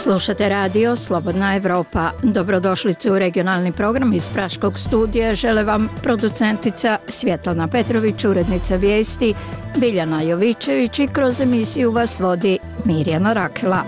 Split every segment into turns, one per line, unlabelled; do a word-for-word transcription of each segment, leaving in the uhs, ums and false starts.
Slušate radio Slobodna Evropa. Dobrodošlice u regionalni program iz Praškog studija. Žele vam producentica Svjetlana Petrović, urednica vijesti Biljana Jovičević i kroz emisiju vas vodi Mirjana Rakela.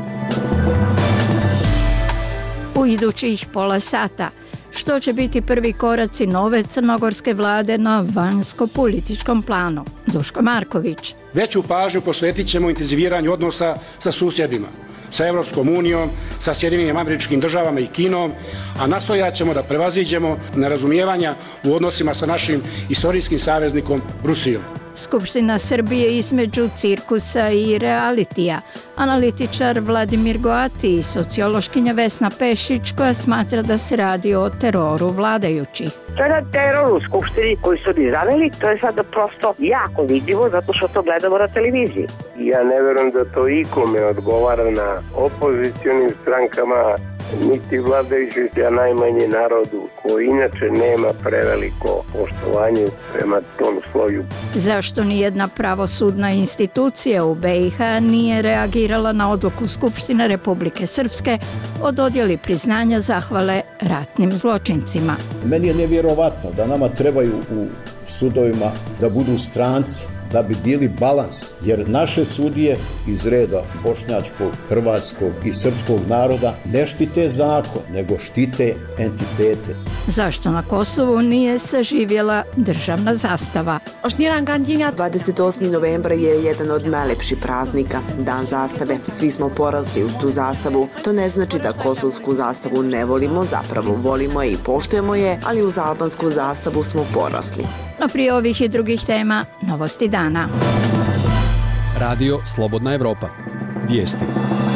U idućih pola sata što će biti prvi koraci nove crnogorske vlade na vanjsko-političkom planu? Duško Marković.
Veću pažnju posvetit ćemo intenziviranju odnosa sa susjedima, sa Europskom unijom, sa Sjedinjenim Američkim Državama i Kinom, a nastojat ćemo da prevaziđemo nerazumijevanja u odnosima sa našim istorijskim saveznikom Rusijom.
Skupština Srbije između cirkusa i realitija. Analitičar Vladimir Goati i sociološkinja Vesna Pešić koja smatra da se radi o teroru vladajućih.
To je jedan teror u Skupštini koji su oni zaveli, to je sada prosto jako vidljivo zato što to gledamo na televiziji.
Ja ne verujem da to ikome odgovara na opozicionim strankama, niti vladajućih, a najmanje narodu, koji inače nema preveliko poštovanje prema tom sloju.
Zašto nijedna pravosudna institucija u B i H nije reagirala na odluku Skupštine Republike Srpske o dodjeli priznanja zahvale ratnim zločincima?
Meni je nevjerovatno da nama trebaju u sudovima da budu stranci, da bi bili balans, jer naše sudije iz reda bošnjačkog, hrvatskog i srpskog naroda ne štite zakon, nego štite entitete.
Zašto na Kosovu nije saživjela državna zastava?
Ošnjiran Gandinja, dvadeset osmog novembra je jedan od najlepših praznika, dan zastave. Svi smo porasli uz tu zastavu. To ne znači da kosovsku zastavu ne volimo, zapravo volimo je i poštujemo je, ali uz albansku zastavu smo porasli.
No prije ovih i drugih tema, novosti dana.
Radio Slobodna Evropa. Vijesti.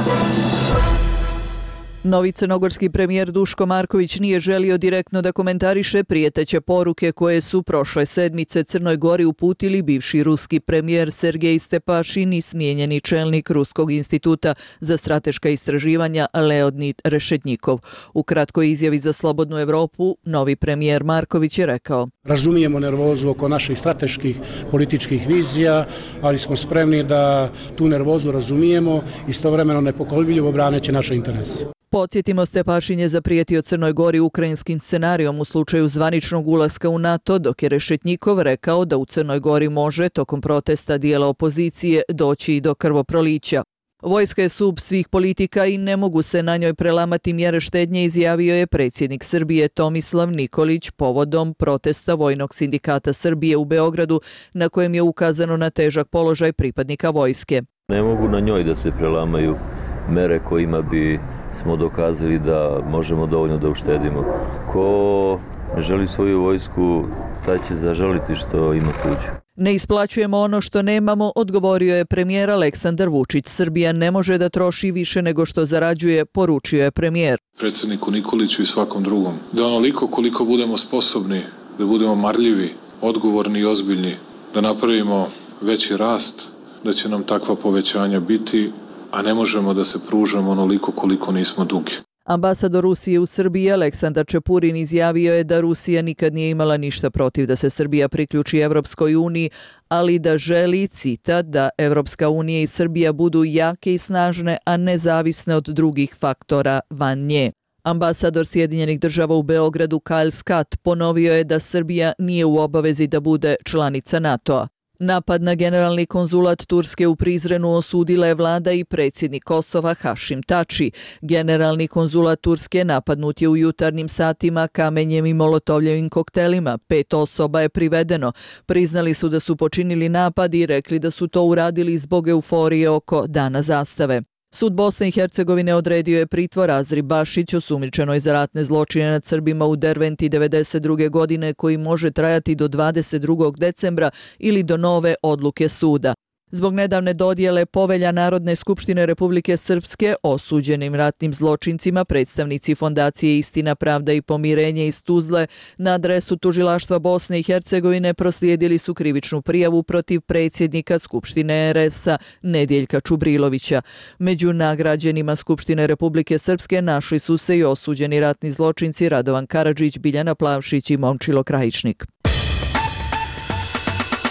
Novi crnogorski premijer Duško Marković nije želio direktno da komentariše prijeteće poruke koje su prošle sedmice Crnoj Gori uputili bivši ruski premijer Sergej Stepašin i smijenjeni čelnik Ruskog instituta za strateška istraživanja Leonid Rešetnjikov. U kratkoj izjavi za Slobodnu Evropu novi premijer Marković je rekao:
Razumijemo nervozu oko naših strateških političkih vizija, ali smo spremni da tu nervozu razumijemo, istovremeno nepokolebljivo braneći naše interese.
Podsjetimo, Stepašin je zaprijetio Crnoj Gori ukrajinskim scenarijom u slučaju zvaničnog ulaska u NATO, dok je Rešetnjikov rekao da u Crnoj Gori može, tokom protesta dijela opozicije, doći i do krvoprolića. Vojska je sub svih politika i ne mogu se na njoj prelamati mjere štednje, izjavio je predsjednik Srbije Tomislav Nikolić povodom protesta Vojnog sindikata Srbije u Beogradu, na kojem je ukazano na težak položaj pripadnika vojske.
Ne mogu na njoj da se prelamaju mere kojima bi smo dokazali da možemo dovoljno da uštedimo. Ko ne želi svoju vojsku, taj će zažaliti što ima tuđu.
Ne isplaćujemo ono što nemamo, odgovorio je premijer Aleksandar Vučić. Srbija ne može da troši više nego što zarađuje, poručio je premijer.
Predsjedniku Nikoliću i svakom drugom, da onoliko koliko budemo sposobni, da budemo marljivi, odgovorni i ozbiljni, da napravimo veći rast, da će nam takva povećanja biti, a ne možemo da se pružamo onoliko koliko nismo dugi.
Ambasador Rusije u Srbiji Aleksandar Čepurin izjavio je da Rusija nikad nije imala ništa protiv da se Srbija priključi Evropskoj uniji, ali da želi, citat, da Evropska unija i Srbija budu jake i snažne, a nezavisne od drugih faktora van nje. Ambasador Sjedinjenih Država u Beogradu Kyle Scott ponovio je da Srbija nije u obavezi da bude članica NATO-a. Napad na generalni konzulat Turske u Prizrenu osudila je vlada i predsjednik Kosova Hašim Tači. Generalni konzulat Turske napadnut je u jutarnjim satima kamenjem i molotovljevim koktelima. Pet osoba je privedeno. Priznali su da su počinili napad i rekli da su to uradili zbog euforije oko Dana zastave. Sud Bosne i Hercegovine odredio je pritvor Azri Bašić, osumnjičenoj za ratne zločine nad Srbima u Derventi devedeset druge godine, koji može trajati do dvadeset drugog decembra ili do nove odluke suda. Zbog nedavne dodjele Povelja Narodne skupštine Republike Srpske osuđenim ratnim zločincima, predstavnici Fondacije Istina, pravda i pomirenje iz Tuzle na adresu Tužilaštva Bosne i Hercegovine proslijedili su krivičnu prijavu protiv predsjednika Skupštine R S-a Nedjeljka Čubrilovića. Među nagrađenima Skupštine Republike Srpske našli su se i osuđeni ratni zločinci Radovan Karadžić, Biljana Plavšić i Momčilo Krajišnik.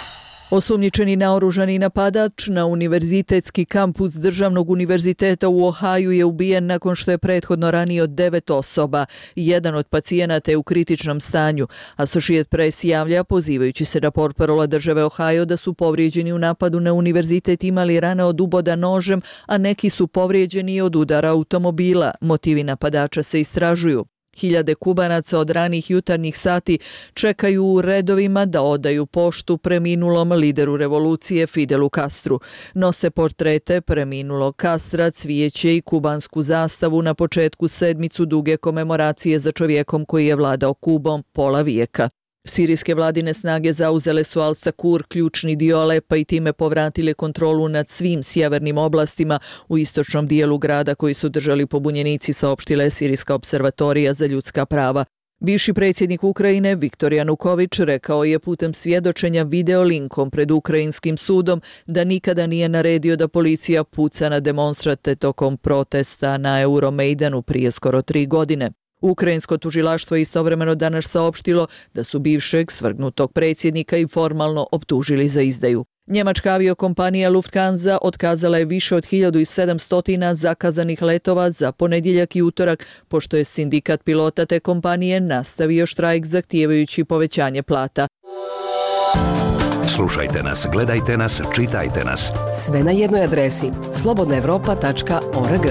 Osumnjičeni naoružani napadač na univerzitetski kampus Državnog univerziteta u Ohaju je ubijen nakon što je prethodno ranio devet osoba. Jedan od pacijenata je u kritičnom stanju. Associated Press javlja, pozivajući se na portparola države Ohio, da su povrijeđeni u napadu na univerzitet imali rane od uboda nožem, a neki su povrijeđeni od udara automobila. Motivi napadača se istražuju. Hiljade Kubanaca od ranih jutarnjih sati čekaju u redovima da odaju poštu preminulom lideru revolucije Fidelu Castru. Nose portrete preminulog Castra, cvijeće i kubansku zastavu na početku sedmicu duge komemoracije za čovjekom koji je vladao Kubom pola vijeka. Sirijske vladine snage zauzele su Al-Sakur, ključni dio Alepa, i time povratile kontrolu nad svim sjevernim oblastima u istočnom dijelu grada koji su držali pobunjenici, saopštila je Sirijska observatorija za ljudska prava. Bivši predsjednik Ukrajine Viktor Januković rekao je putem svjedočenja videolinkom pred ukrajinskim sudom da nikada nije naredio da policija puca na demonstrante tokom protesta na Euromejdanu prije skoro tri godine. Ukrajinsko tužilaštvo je istovremeno danas saopštilo da su bivšeg svrgnutog predsjednika i formalno optužili za izdaju. Njemačka aviokompanija Lufthansa otkazala je više od hiljadu sedamsto zakazanih letova za ponedjeljak i utorak, pošto je sindikat pilota te kompanije nastavio štrajk zahtijevajući povećanje plata.
Slušajte nas, gledajte nas, čitajte nas.
Sve na jednoj adresi slobodna evropa tačka org.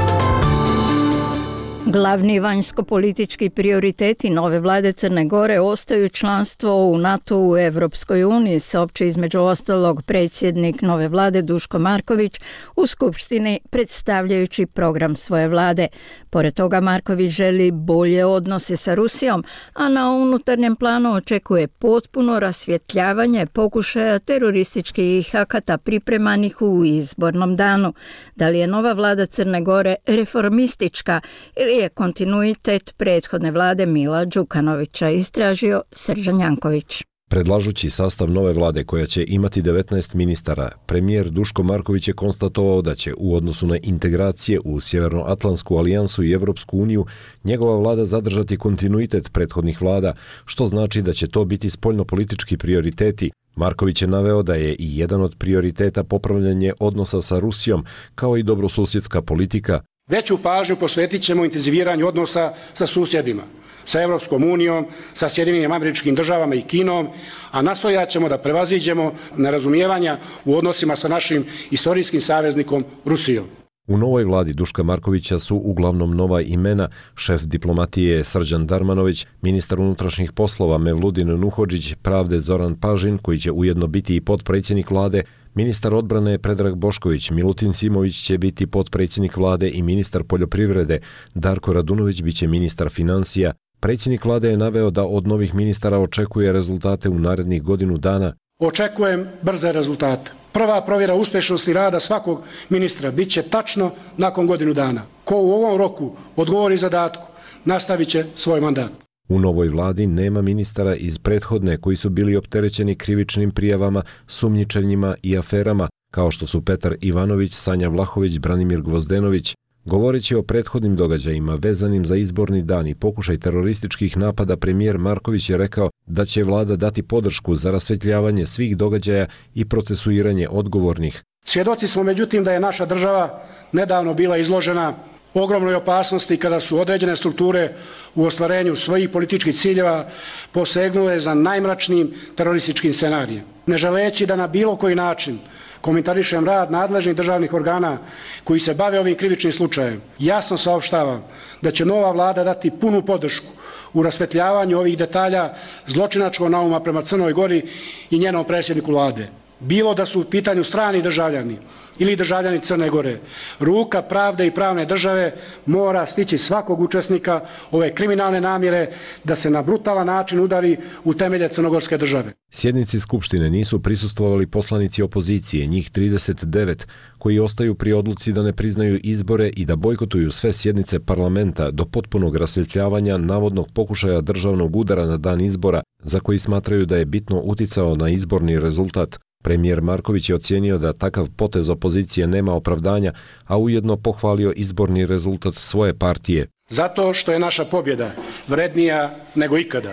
Glavni vanjsko-politički prioriteti nove vlade Crne Gore ostaju članstvo u NATO u Evropskoj uniji, saopći između ostalog predsjednik nove vlade Duško Marković u Skupštini predstavljajući program svoje vlade. Pored toga Marković želi bolje odnose sa Rusijom, a na unutarnjem planu očekuje potpuno rasvjetljavanje pokušaja terorističkih akata pripremanih u izbornom danu. Da li je nova vlada Crne Gore reformistička ili je kontinuitet prethodne vlade Mila Đukanovića, istražio Srđan Janković.
Predlažući sastav nove vlade koja će imati devetnaest ministara, premijer Duško Marković je konstatovao da će u odnosu na integracije u Sjevernoatlantsku alijansu i Evropsku uniju njegova vlada zadržati kontinuitet prethodnih vlada, što znači da će to biti spoljnopolitički prioriteti. Marković je naveo da je i jedan od prioriteta popravljanje odnosa sa Rusijom, kao i dobrosusjedska politika.
Veću pažnju posvetit ćemo intenziviranju odnosa sa susjedima, sa Evropskom unijom, sa Sjedinjenim Američkim Državama i Kinom, a nastojat ćemo da prevaziđemo nerazumijevanja u odnosima sa našim istorijskim saveznikom Rusijom.
U novoj vladi Duška Markovića su uglavnom nova imena: šef diplomatije Srđan Darmanović, ministar unutrašnjih poslova Mevludin Nuhodžić, pravde Zoran Pažin, koji će ujedno biti i potpredsjednik vlade, ministar odbrane Predrag Bošković, Milutin Simović će biti potpredsjednik vlade i ministar poljoprivrede, Darko Radunović biće ministar financija. Predsjednik vlade je naveo da od novih ministara očekuje rezultate u narednih godinu dana.
Očekujem brze rezultate. Prva provjera uspješnosti rada svakog ministra bit će tačno nakon godinu dana. Ko u ovom roku odgovori zadatku, nastavit će svoj mandat.
U novoj vladi nema ministara iz prethodne koji su bili opterećeni krivičnim prijavama, sumnjičenjima i aferama, kao što su Petar Ivanović, Sanja Vlahović, Branimir Gvozdenović. Govoreći o prethodnim događajima vezanim za izborni dan i pokušaj terorističkih napada, premijer Marković je rekao da će vlada dati podršku za rasvjetljavanje svih događaja i procesuiranje odgovornih.
Svjedoci smo međutim da je naša država nedavno bila izložena ogromnoj opasnosti kada su određene strukture u ostvarenju svojih političkih ciljeva posegnule za najmračnijim terorističkim scenarijem. Ne želeći da na bilo koji način komentarišem rad nadležnih državnih organa koji se bave ovim krivičnim slučajem, jasno saopštavam da će nova vlada dati punu podršku u rasvetljavanju ovih detalja zločinačkog nauma prema Crnoj Gori i njenom predsjedniku vlade. Bilo da su u pitanju strani državljani ili državljani Crne Gore, ruka pravde i pravne države mora stići svakog učesnika ove kriminalne namjere da se na brutalan način udari u temelje crnogorske države.
Sjednici Skupštine nisu prisustvovali poslanici opozicije, njih trideset devet, koji ostaju pri odluci da ne priznaju izbore i da bojkotuju sve sjednice parlamenta do potpunog rasvjetljavanja navodnog pokušaja državnog udara na dan izbora, za koji smatraju da je bitno uticao na izborni rezultat. Premijer Marković je ocijenio da takav potez opozicije nema opravdanja, a ujedno pohvalio izborni rezultat svoje partije.
Zato što je naša pobjeda vrednija nego ikada.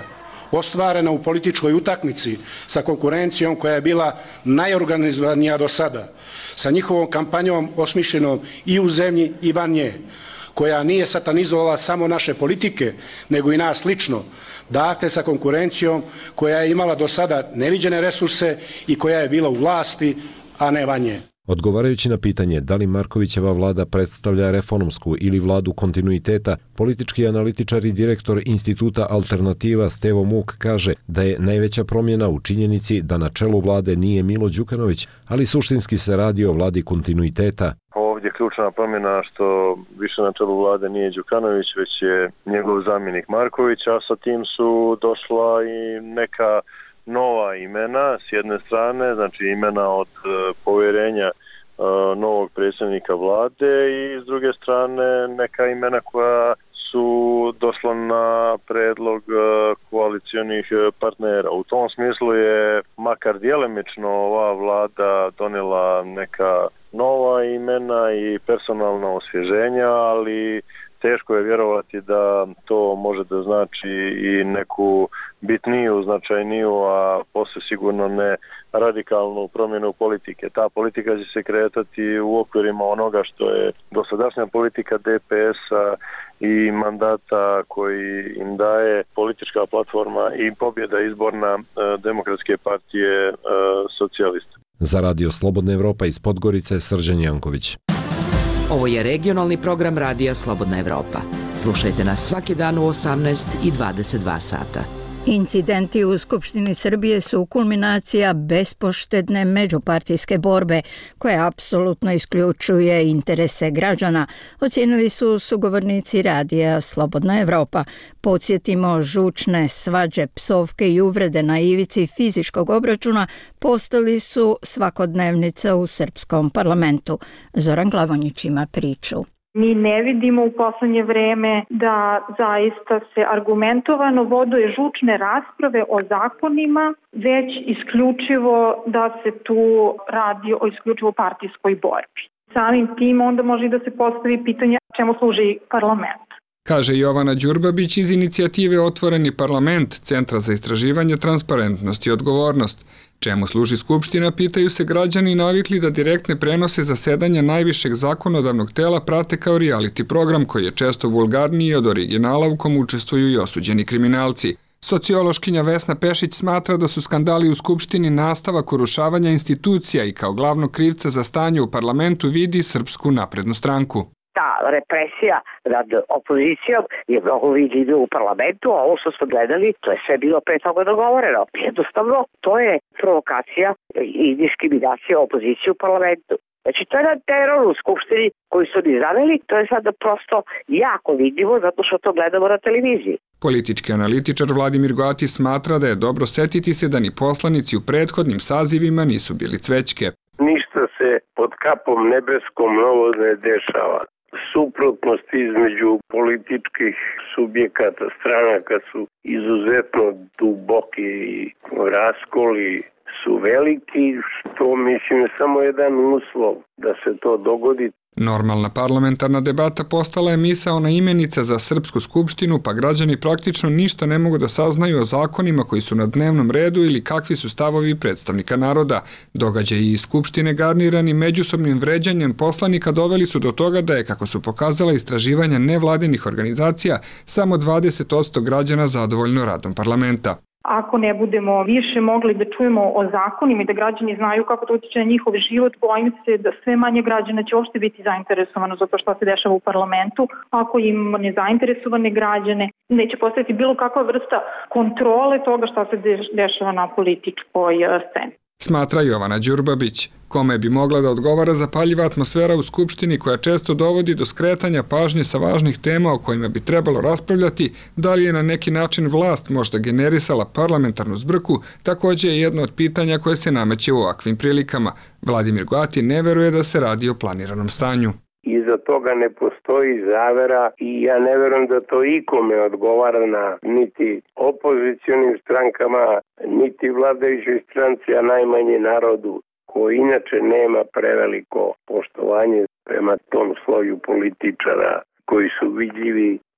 ostvarena u političkoj utakmici sa konkurencijom koja je bila najorganizovanija do sada, sa njihovom kampanjom osmišljenom i u zemlji i van nje, koja nije satanizovala samo naše politike, nego i nas lično, dakle sa konkurencijom koja je imala do sada neviđene resurse i koja je bila u vlasti, a ne van nje.
Odgovarajući na pitanje da li Markovićeva vlada predstavlja reformsku ili vladu kontinuiteta, politički analitičar i direktor Instituta Alternativa Stevo Muk kaže da je najveća promjena u činjenici da na čelu vlade nije Milo Đukanović, ali suštinski se radi o vladi kontinuiteta.
Ovdje je ključna promjena što više na čelu vlade nije Đukanović, već je njegov zamjenik Marković, a sa tim su došla i neka nova imena s jedne strane, znači imena od uh, povjerenja uh, novog predsjednika vlade i s druge strane neka imena koja su došla na predlog uh, koalicijonih partnera. U tom smislu je makar djelimično ova vlada donijela neka nova imena i personalna osvježenja, ali teško je vjerovati da to može da znači i neku bitniju, značajniju, a posle sigurno ne radikalnu promjenu politike. Ta politika će se kretati u okvirima onoga što je dosadašnja politika D P S-a i mandata koji im daje politička platforma i pobjeda izborna Demokratske partije socijalista.
Za Radio Slobodna Evropa iz Podgorice, Srđan Janković.
Ovo je regionalni program Radija Slobodna Evropa. Slušajte nas svaki dan u osamnaest i dvadeset dva sata.
Incidenti u Skupštini Srbije su kulminacija bespoštedne međupartijske borbe koja apsolutno isključuje interese građana, ocijenili su sugovornici Radija Slobodna Evropa. Podsjetimo, žučne svađe, psovke i uvrede na ivici fizičkog obračuna postali su svakodnevnica u srpskom parlamentu. Zoran Glavonjić ima priču.
Mi ne vidimo u poslednje vreme da zaista se argumentovano voduje žučne rasprave o zakonima, već isključivo da se tu radi o isključivo partijskoj borbi. Samim tim onda može da se postavi pitanje čemu služi parlament.
Kaže Jovana Đurbabić iz inicijative Otvoreni parlament, Centra za istraživanje, transparentnost i odgovornost. Čemu služi Skupština, pitaju se građani navikli da direktne prenose zasedanja najvišeg zakonodavnog tela prate kao reality program koji je često vulgarniji od originala u kom učestvuju i osuđeni kriminalci. Sociološkinja Vesna Pešić smatra da su skandali u Skupštini nastavak urušavanja institucija i kao glavnog krivca za stanje u parlamentu vidi Srpsku naprednu stranku.
Ta represija nad opozicijom je mnogo vidljiva u parlamentu, a ovo što smo gledali, to je sve bilo pre toga dogovoreno. Jednostavno, to je provokacija i diskriminacija opozicije u parlamentu. Znači, to je jedan teror u Skupštini koji su oni zaveli, to je sada prosto jako vidljivo zato što to gledamo na televiziji.
Politički analitičar Vladimir Goati smatra da je dobro setiti se da ni poslanici u prethodnim sazivima nisu bili cvećke.
Ništa se pod kapom nebeskom novo ne dešava. Suprotnost između političkih subjekata, stranaka su izuzetno duboki i raskoli su veliki, što mislim je samo jedan uslov da se to dogodi.
Normalna parlamentarna debata postala je misaona imenica za Srpsku skupštinu, pa građani praktično ništa ne mogu da saznaju o zakonima koji su na dnevnom redu ili kakvi su stavovi predstavnika naroda. Događaji iz Skupštine garnirani međusobnim vređanjem poslanika doveli su do toga da je, kako su pokazala istraživanja nevladinih organizacija, samo dvadeset posto građana zadovoljno radom parlamenta.
Ako ne budemo više mogli da čujemo o zakonima i da građani znaju kako to utiče na njihov život, bojim se da sve manje građana će uopšte biti zainteresovano za to što se dešava u parlamentu. Ako imamo nezainteresovane građane, neće postaviti bilo kakva vrsta kontrole toga što se dešava na političkoj sceni.
Smatra Jovana Đurbabić, kome bi mogla da odgovara zapaljiva atmosfera u Skupštini koja često dovodi do skretanja pažnje sa važnih tema o kojima bi trebalo raspravljati, da li je na neki način vlast možda generisala parlamentarnu zbrku, također je jedno od pitanja koje se nameće u ovakvim prilikama. Vladimir Goati ne veruje da se radi o planiranom stanju.
Iza toga ne postoji zavera i ja ne verujem da to ikome odgovara na niti opozicionim strankama, niti vladajućoj stranci, a najmanje narodu, koji inače nema preveliko poštovanje prema tom sloju političara koji su vidljivi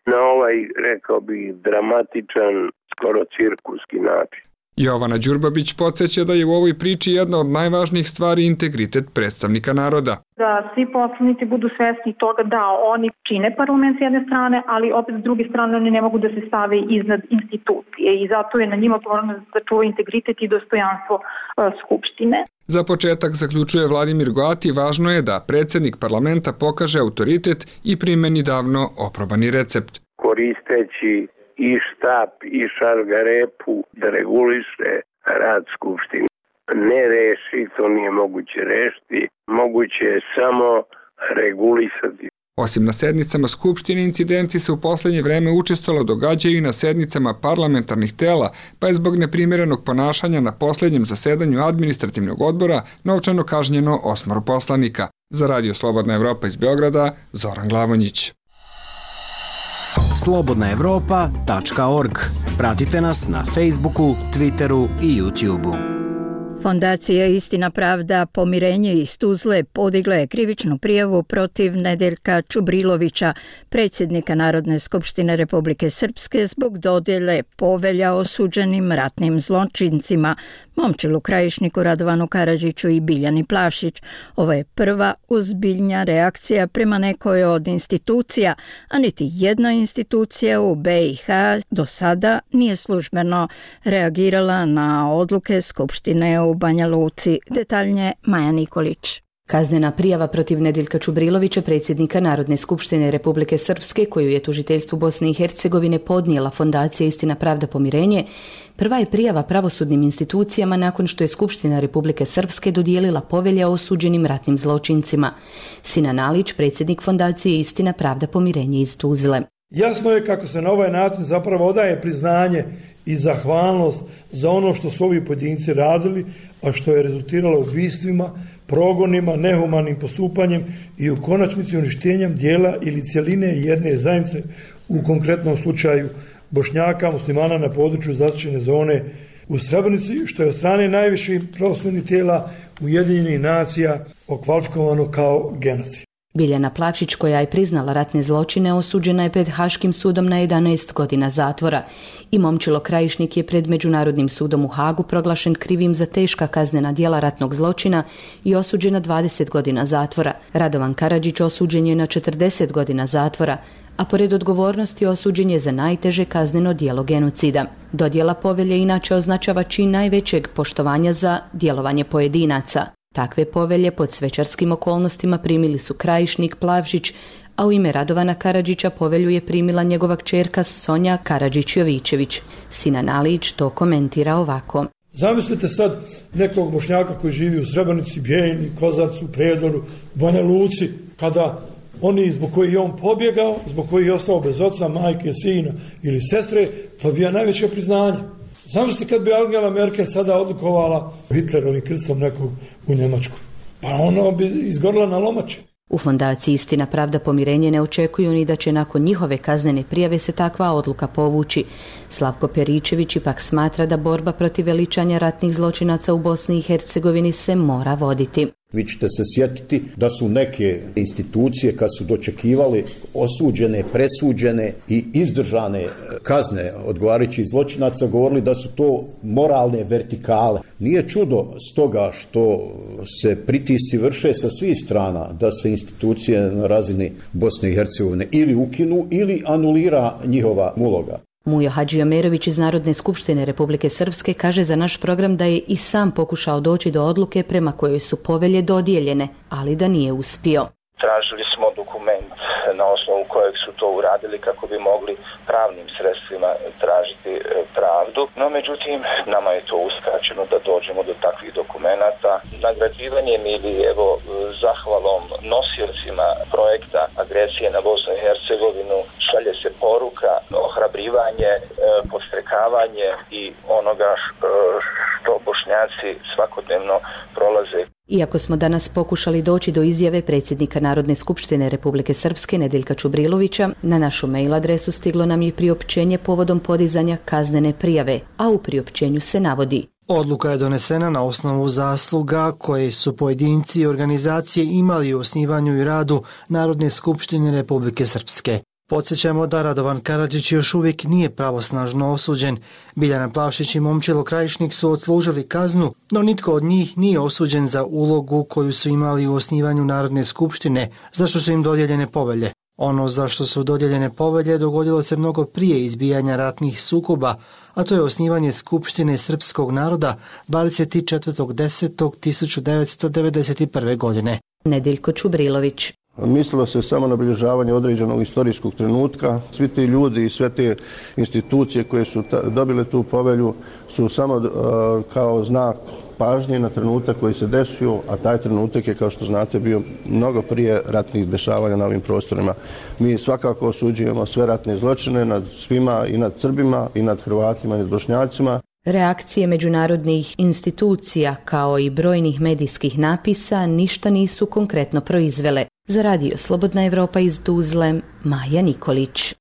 na ovaj, rekao bih, dramatičan, skoro cirkuski način.
Jovana Đurbabić podsjeća da je u ovoj priči jedna od najvažnijih stvari integritet predstavnika naroda.
Da svi poslanici budu svesni toga da oni čine parlament s jedne strane, ali opet s druge strane oni ne mogu da se stave iznad institucije i zato je na njima odgovorno da čuva integritet i dostojanstvo Skupštine.
Za početak, zaključuje Vladimir Goati, važno je da predsjednik parlamenta pokaže autoritet i primeni davno oprobani recept.
Koristeći i štap i šargarepu da reguliše rad Skupštine. Ne reši, to nije moguće rešiti, moguće je samo regulisati.
Osim na sednicama Skupštine, incidenti se u posljednje vreme učestalo događaju i na sednicama parlamentarnih tela, pa je zbog neprimjerenog ponašanja na posljednjem zasedanju administrativnog odbora novčano kažnjeno osmoro poslanika. Za Radio Slobodna Evropa iz Beograda, Zoran Glavonjić.
slobodna evropa tačka org. Pratite nas na Facebooku, Twitteru i YouTubeu.
Fondacija Istina, pravda, pomirenje iz Tuzle podigla je krivičnu prijavu protiv Nedeljka Čubrilovića, predsjednika Narodne skupštine Republike Srpske, zbog dodjele povelja osuđenim ratnim zločincima, Momčilu Krajišniku, Radovanu Karadžiću i Biljani Plavšić. Ovo je prva ozbiljna reakcija prema nekoj od institucija, a niti jedna institucija u B i H do sada nije službeno reagirala na odluke Skupštine u Banja Luci. Detaljnije Maja Nikolić.
Kaznena prijava protiv Nedeljka Čubrilovića, predsjednika Narodne skupštine Republike Srpske, koju je tužiteljstvu Bosne i Hercegovine podnijela Fondacija Istina, pravda, pomirenje, prva je prijava pravosudnim institucijama nakon što je Skupština Republike Srpske dodijelila povelje o osuđenim ratnim zločincima. Sinan Alić, predsjednik Fondacije Istina, pravda, pomirenje iz Tuzle.
Jasno je kako se na ovaj način zapravo odaje priznanje i zahvalnost za ono što su ovi pojedinci radili, a što je rezultiralo ubistvima, progonima, nehumanim postupanjem i u konačnici uništenjem dijela ili cjeline jedne zajednice, u konkretnom slučaju Bošnjaka, muslimana na području zaštićene zone u Srebrenici, što je od strane najviših pravosudnih tijela Ujedinjenih nacija okvalifikovano kao genocid.
Biljana Plavšić, koja je priznala ratne zločine, osuđena je pred Haškim sudom na jedanaest godina zatvora i Momčilo Krajišnik je pred Međunarodnim sudom u Hagu proglašen krivim za teška kaznena djela ratnog zločina i osuđen na dvadeset godina zatvora. Radovan Karadžić osuđen je na četrdeset godina zatvora, a pored odgovornosti osuđen je za najteže kazneno djelo genocida. Dodjela povelje inače označava čin najvećeg poštovanja za djelovanje pojedinaca. Takve povelje pod svečarskim okolnostima primili su Krajišnik, Plavšić, a u ime Radovana Karadžića povelju je primila njegova kćerka Sonja Karadžić-Jovićević. Sinan Alić to komentira ovako.
Zamislite sad nekog Bošnjaka koji živi u Srebrenici, Bijeljini, Kozarcu, Prijedoru, Banja Luci, kada oni zbog kojih je on pobjegao, zbog kojih je ostao bez oca, majke, sina ili sestre, to bi ja najveće priznanje. Zamislite kad bi Angela Merkel sada odlikovala Hitlerovim krstom nekog u Njemačku. Pa ono bi izgorila na lomače.
U Fondaciji Istina, pravda, pomirenje ne očekuju ni da će nakon njihove kaznene prijave se takva odluka povući. Slavko Peričević ipak smatra da borba protiv veličanja ratnih zločinaca u Bosni i Hercegovini se mora voditi.
Vi ćete se sjetiti da su neke institucije kad su dočekivali osuđene, presuđene i izdržane kazne odgovarajućih zločinaca govorili da su to moralne vertikale. Nije čudo stoga što se pritisci vrše sa svih strana da se institucije na razini Bosne i Hercegovine ili ukinu ili anulira njihova uloga.
Mujo Hadžiomerović iz Narodne skupštine Republike Srpske kaže za naš program da je i sam pokušao doći do odluke prema kojoj su povelje dodijeljene, ali da nije uspio.
Tražili smo dokument na osnovu kojeg su to uradili kako bi mogli pravnim sredstvima tražiti pravdu, no međutim nama je to uskraćeno da dođemo do takvih dokumenata. Nagrađivanjem ili evo zahvalom nosiocima projekta agresije na Bosnu i Hercegovinu šalje se poruka, ohrabrivanje, podstrekavanje i onoga što Bošnjaci svakodnevno prolaze.
Iako smo danas pokušali doći do izjave predsjednika Narodne skupštine Republike Srpske Nedeljka Čubrilovića, na našu mail adresu stiglo nam je priopćenje povodom podizanja kaznene prijave, a u priopćenju se navodi:
Odluka je donesena na osnovu zasluga koje su pojedinci i organizacije imali u osnivanju i radu Narodne skupštine Republike Srpske. Podsjećamo da Radovan Karadžić još uvijek nije pravosnažno osuđen. Biljana Plavšić i Momčilo Krajišnik su odslužili kaznu, no nitko od njih nije osuđen za ulogu koju su imali u osnivanju Narodne skupštine, zašto su im dodijeljene povelje. Ono za što su dodijeljene povelje dogodilo se mnogo prije izbijanja ratnih sukoba, a to je osnivanje Skupštine srpskog naroda dvadeset četvrtog desetog tisuću devetsto devedeset prve. godine.
Nedeljko Čubrilović.
Mislilo se samo na obilježavanje određenog istorijskog trenutka. Svi ti ljudi i sve te institucije koje su ta, dobile tu povelju su samo uh, kao znak pažnje na trenutak koji se desio, a taj trenutak je, kao što znate, bio mnogo prije ratnih dešavanja na ovim prostorima. Mi svakako osuđujemo sve ratne zločine nad svima, i nad Srbima, i nad Hrvatima, i nad Bošnjacima.
Reakcije međunarodnih institucija kao i brojnih medijskih napisa ništa nisu konkretno proizvele. Za radio Slobodna Evropa iz Tuzle, Maja Nikolić.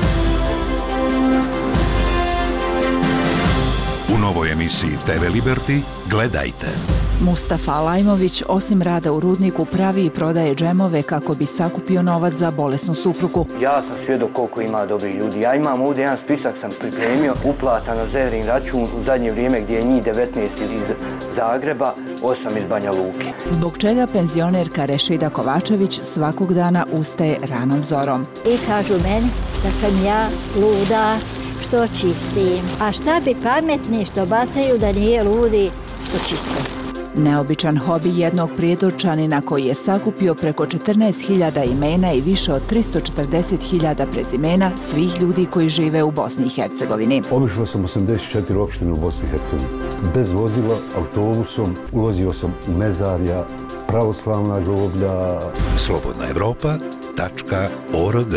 U novoj emisiji te ve Liberty gledajte.
Mustafa Alajmović osim rada u rudniku pravi i prodaje džemove kako bi sakupio novac za bolesnu suprugu.
Ja sam svjedok koliko ima dobrih ljudi. Ja imam ovdje jedan spisak, sam pripremio, uplata na Zehrin račun u zadnje vrijeme gdje je njih devetnaest iz Zagreba, osam iz Banja Luke.
Zbog čega penzionerka Rešida Kovačević svakog dana ustaje ranom zorom.
I kažu meni da sam ja luda što čistim. A šta bi pametni što bacaju da nije ludi što čiste?
Neobičan hobi jednog prijedorčanina koji je sakupio preko četrnaest hiljada imena i više od tristo četrdeset hiljada prezimena svih ljudi koji žive u Bosni i Hercegovini.
Obišao sam osamdeset četiri opštine u Bosni i Hercegovini. Bez vozila, autobusom, ulazio sam u mezarja, pravoslavna groblja.
slobodna evropa tačka org.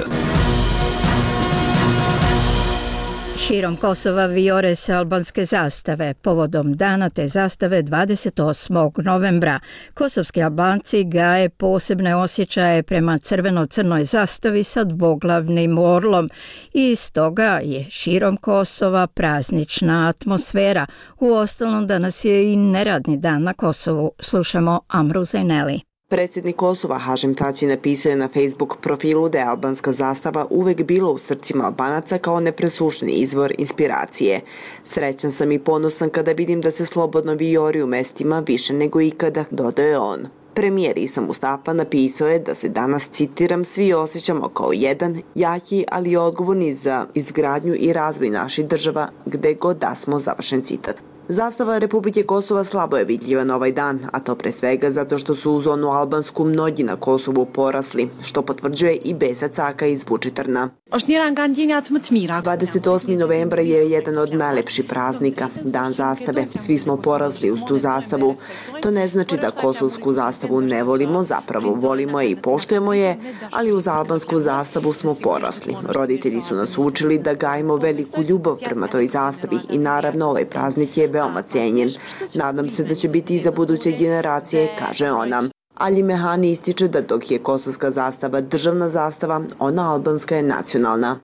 Širom Kosova vijore se albanske zastave. Povodom dana te zastave dvadeset osmog novembra kosovski Albanci gaje posebne osjećaje prema crveno-crnoj zastavi sa dvoglavnim orlom i stoga je širom Kosova praznična atmosfera. Uostalom danas je i neradni dan na Kosovu. Slušamo Amru Zaineli.
Predsjednik Kosova Hašim Tači napisao je na Facebook profilu da je albanska zastava uvek bila u srcima Albanaca kao nepresušni izvor inspiracije. Srećan sam i ponosan kada vidim da se slobodno vijori u mestima više nego ikada, dodao je on. Premijer Isa Mustafa napisao je da se danas, citiram, svi osjećamo kao jedan, jaki, ali odgovorni za izgradnju i razvoj naših država gde god da smo, završen citat. Zastava Republike Kosova slabo je vidljiva na ovaj dan, a to pre svega zato što su uz onu albansku mnogi na Kosovu porasli, što potvrđuje i Besa Caka iz Vučitrna. dvadeset osmog novembra je jedan od najlepših praznika, dan zastave. Svi smo porasli uz tu zastavu. To ne znači da kosovsku zastavu ne volimo, zapravo volimo je i poštujemo je, ali uz albansku zastavu smo porasli. Roditelji su nas učili da gajimo veliku ljubav prema toj zastavi i naravno ovaj praznik je veoma cijenjen. Nadam se da će biti i za buduće generacije, kaže ona. Ali Mehani ističe da dok je kosovska zastava državna zastava, ona albanska je nacionalna.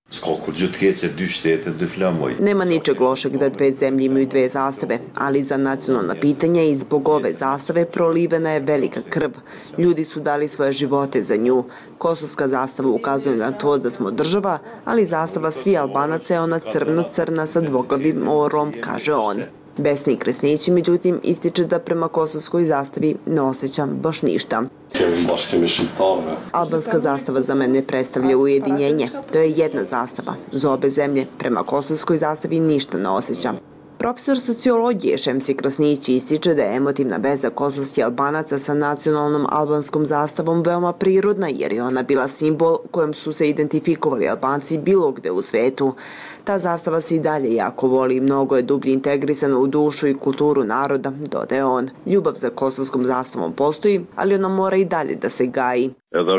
Nema ničeg lošeg da dve zemlje imaju dve zastave, ali za nacionalna pitanja i zbog ove zastave prolivena je velika krv. Ljudi su dali svoje živote za nju. Kosovska zastava ukazuje na to da smo država, ali zastava svi Albanaca je ona crno-crna sa dvoglavim orlom, kaže on. Besni Kresnići, međutim, ističe da prema kosovskoj zastavi ne osjećam baš ništa. Albanska zastava za mene predstavlja ujedinjenje. To je jedna zastava. Za obe zemlje prema kosovskoj zastavi ništa ne osjećam. Profesor sociologije Šemsi Krasnići ističe da je emotivna veza kosovskih Albanaca sa nacionalnom albanskom zastavom veoma prirodna jer je ona bila simbol kojem su se identifikovali Albanci bilo gde u svetu. Ta zastava se i dalje jako voli i mnogo je dublje integrisana u dušu i kulturu naroda, dodaje on. Ljubav za kosovskom zastavom postoji, ali ona mora i dalje da se gaji.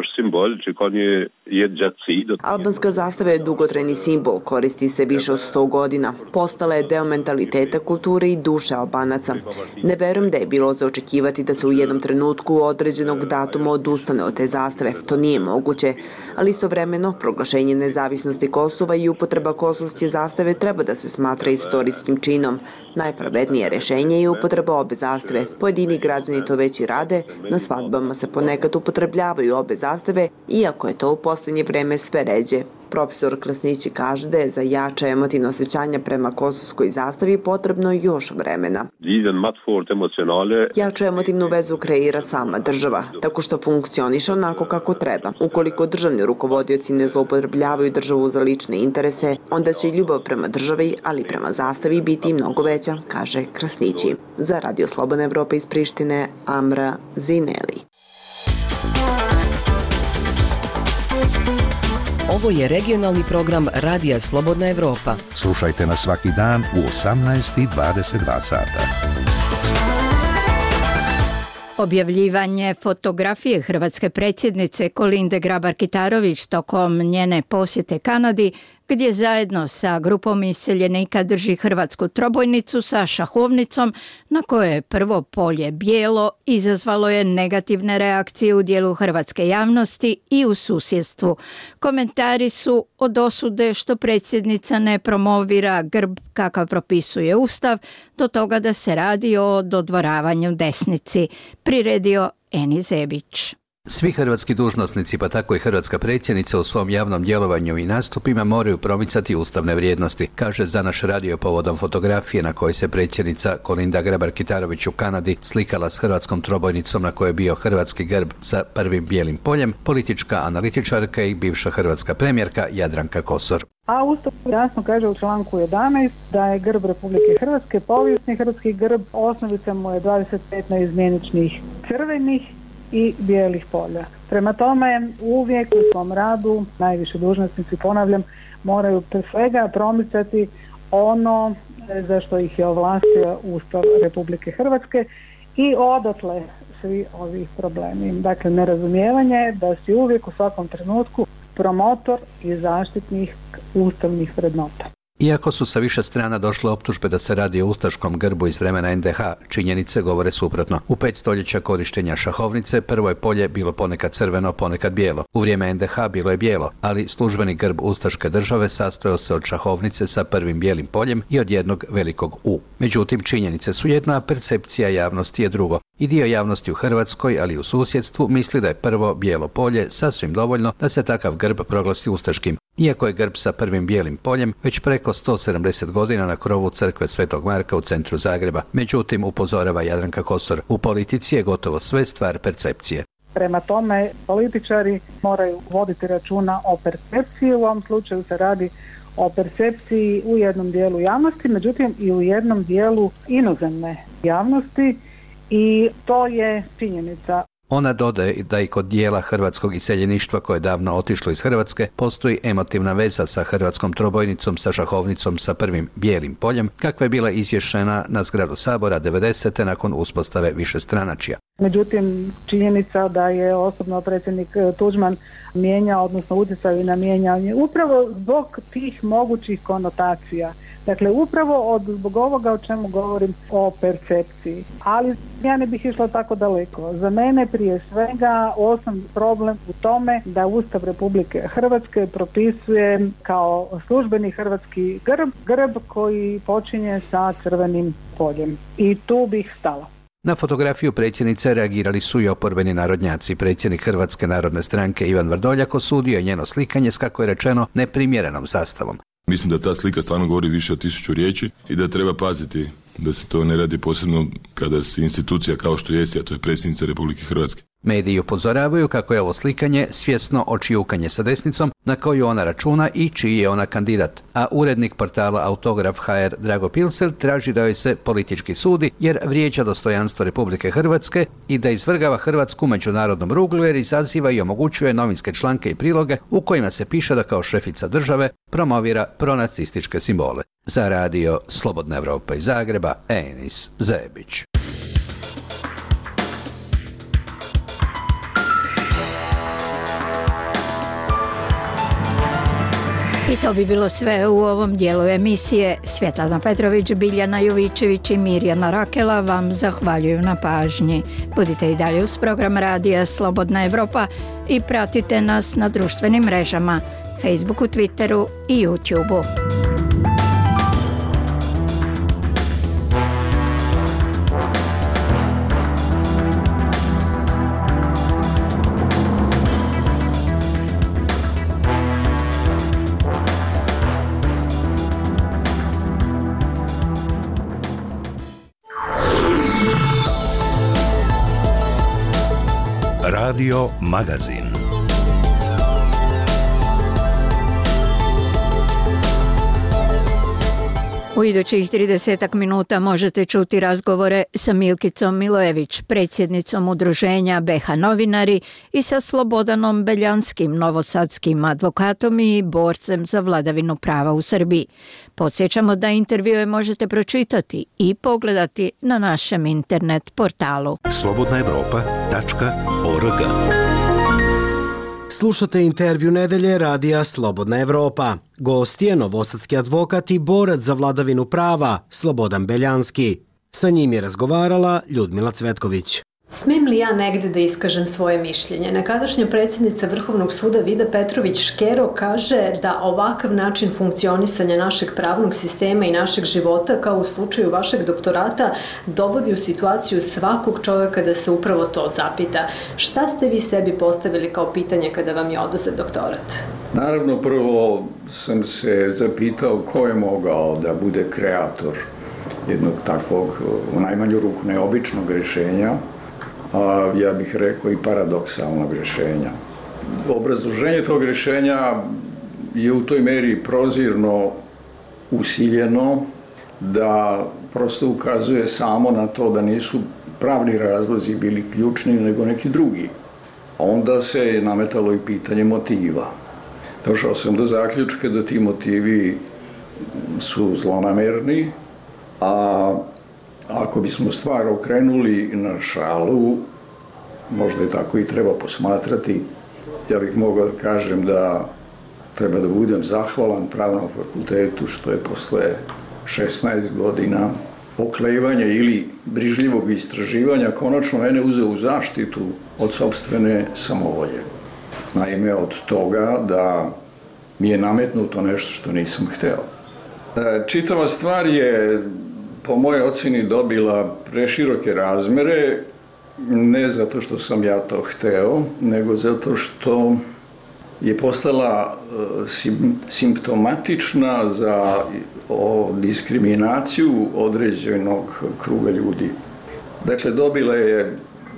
Albanska zastava je dugotrajni simbol, koristi se više od sto godina. Postala je deo mentaliteta, kulture i duše Albanaca. Ne verujem da je bilo za očekivati da se u jednom trenutku određenog datuma odustane od te zastave. To nije moguće, ali istovremeno proglašenje nezavisnosti Kosova i upotreba kosovske zastave treba da se smatra istorijskim činom. Najpravednije rešenje je upotreba obe zastave. Pojedini građani to već i rade, na svadbama se ponekad upotrebljavaju obe zastave, iako je to u posljednje vreme sve ređe. Profesor Krasnići kaže da je za jače emotivno osjećanja prema kosovskoj zastavi potrebno još vremena. Jaču emotivnu vezu kreira sama država, tako što funkcioniše onako kako treba. Ukoliko državni rukovodioci ne zloupotrebljavaju državu za lične interese, onda će i ljubav prema državi, ali prema zastavi biti mnogo veća, kaže Krasnići. Za Radio Slobodna Evropa iz Prištine, Amra Zineli.
Ovo je regionalni program Radija Slobodna Evropa.
Slušajte nas svaki dan u osamnaest i dvadeset dva sata.
Objavljivanje fotografije hrvatske predsjednice Kolinde Grabar-Kitarović tokom njene posjete Kanadi, gdje zajedno sa grupom iseljenika drži hrvatsku trobojnicu sa šahovnicom na kojoj je prvo polje bijelo, izazvalo je negativne reakcije u dijelu hrvatske javnosti i u susjedstvu. Komentari su od osude što predsjednica ne promovira grb kakav propisuje Ustav, do toga da se radi o dodvoravanju desnici, priredio Eni Zebić.
Svi hrvatski dužnosnici, pa tako i hrvatska predsjednica, u svom javnom djelovanju i nastupima moraju promicati ustavne vrijednosti, kaže za naš radio povodom fotografije na kojoj se predsjednica Kolinda Grabar-Kitarović u Kanadi slikala s hrvatskom trobojnicom na kojoj je bio hrvatski grb sa prvim bijelim poljem, politička analitičarka i bivša hrvatska premijerka Jadranka Kosor.
A Ustav jasno kaže u članku jedanaest da je grb Republike Hrvatske povijesni hrvatski grb, osnovica mu je dvadeset pet neizmjeničnih crvenih i bijelih polja. Prema tome, uvijek u svom radu, najviše dužnosnici, ponavljam, moraju pre svega promicati ono za što ih je ovlastio Ustav Republike Hrvatske i odatle svi ovi problemi. Dakle, nerazumijevanje da si uvijek u svakom trenutku promotor i zaštitnih ustavnih vrednota.
Iako su sa više strana došle optužbe da se radi o ustaškom grbu iz vremena en de ha, činjenice govore suprotno. U pet stoljeća korištenja šahovnice prvo je polje bilo ponekad crveno, ponekad bijelo. U vrijeme en de ha bilo je bijelo, ali službeni grb ustaške države sastojao se od šahovnice sa prvim bijelim poljem i od jednog velikog U. Međutim, činjenice su jedno, a percepcija javnosti je drugo. I dio javnosti u Hrvatskoj, ali i u susjedstvu, misli da je prvo bijelo polje sasvim dovoljno da se takav grb proglasi ustaškim. Iako je grb sa prvim bijelim poljem već preko sto sedamdeset godina na krovu crkve Svetog Marka u centru Zagreba. Međutim, upozorava Jadranka Kosor, u politici je gotovo sve stvar percepcije.
Prema tome, političari moraju voditi računa o percepciji, u ovom slučaju se radi o percepciji u jednom dijelu javnosti, međutim i u jednom dijelu inozemne javnosti i to je činjenica.
Ona dodaje da i kod dijela hrvatskog iseljeništva koje je davno otišlo iz Hrvatske postoji emotivna veza sa hrvatskom trobojnicom sa šahovnicom sa prvim bijelim poljem, kakva je bila izvješena na zgradu Sabora devedesete nakon uspostave višestranačja.
Međutim, činjenica da je osobno predsjednik Tuđman mijenjao, odnosno utjecao i na mijenjanje, upravo zbog tih mogućih konotacija. Dakle, upravo od zbog ovoga o čemu govorim o percepciji. Ali ja ne bih išla tako daleko. Za mene prije svega osnovni problem u tome da Ustav Republike Hrvatske propisuje kao službeni hrvatski grb, grb koji počinje sa crvenim poljem. I tu bih stala.
Na fotografiju predsjednice reagirali su i oporbeni narodnjaci. Predsjednik Hrvatske narodne stranke Ivan Vrdoljak osudio je njeno slikanje s, kako je rečeno, neprimjerenom zastavom.
Mislim da ta slika stvarno govori više od tisuću riječi i da treba paziti da se to ne radi posebno kada se institucija kao što jesi, a to je predsjednica Republike Hrvatske.
Mediji upozoravaju kako je ovo slikanje svjesno očijukanje sa desnicom na koju ona računa i čiji je ona kandidat. A urednik portala Autograf ha er Drago Pilsel traži da joj se politički sudi jer vrijeđa dostojanstvo Republike Hrvatske i da izvrgava Hrvatsku međunarodnom ruglu jer izaziva i omogućuje novinske članke i priloge u kojima se piše da kao šefica države promovira pronacističke simbole. Za radio Slobodna Evropa iz Zagreba, Enis Zebić.
I to bi bilo sve u ovom dijelu emisije. Svjetlana Petrović, Biljana Jovičević i Mirjana Rakela vam zahvaljuju na pažnji. Budite i dalje uz program Radija Slobodna Evropa i pratite nas na društvenim mrežama, Facebooku, Twitteru i YouTubeu.
Radio Magazin.
U idućih trideset minuta možete čuti razgovore sa Milkicom Milojević, predsjednicom udruženja B H Novinari, i sa Slobodanom Beljanskim, novosadskim advokatom i borcem za vladavinu prava u Srbiji. Podsjećamo da intervjue možete pročitati i pogledati na našem internet portalu
slobodna evropa tačka org.
Slušate intervju nedelje radija Slobodna Evropa. Gost je novosadski advokat i borac za vladavinu prava Slobodan Beljanski. Sa njim je razgovarala Ljudmila Cvetković.
Smijem li ja negde da iskažem svoje mišljenje? Nekadašnja predsjednica Vrhovnog suda Vida Petrović-Škero kaže da ovakav način funkcionisanja našeg pravnog sistema i našeg života, kao u slučaju vašeg doktorata, dovodi u situaciju svakog čovjeka da se upravo to zapita. Šta ste vi sebi postavili kao pitanje kada vam je oduzet doktorat?
Naravno, prvo sam se zapitao ko je mogao da bude kreator jednog takvog, u najmanju ruku, neobičnog rješenja, a ja bih rekao i paradoksalnog rješenja. Obrazloženje tog rješenja je u toj meri prozirno usiljeno da prosto ukazuje samo na to da nisu pravni razlozi bili ključni nego neki drugi. Onda se je nametalo i pitanje motiva. Došao sam do zaključka da ti motivi su zlonamerni, a ako bismo stvar okrenuli na šalu, možda je tako i treba posmatrati, ja bih mogao da kažem da treba da budem zahvalan Pravnom fakultetu što je posle šesnaest godina oklevanja ili brižljivog istraživanja konačno mene uzeo u zaštitu od sopstvene samovolje. Naime, od toga da mi je nametnuto nešto što nisam hteo. Čitava stvar je po mojoj ocjeni dobila preširoke razmere, ne zato što sam ja to hteo, nego zato što je postala sim, simptomatična za o, diskriminaciju određenog kruga ljudi. Dakle, dobila je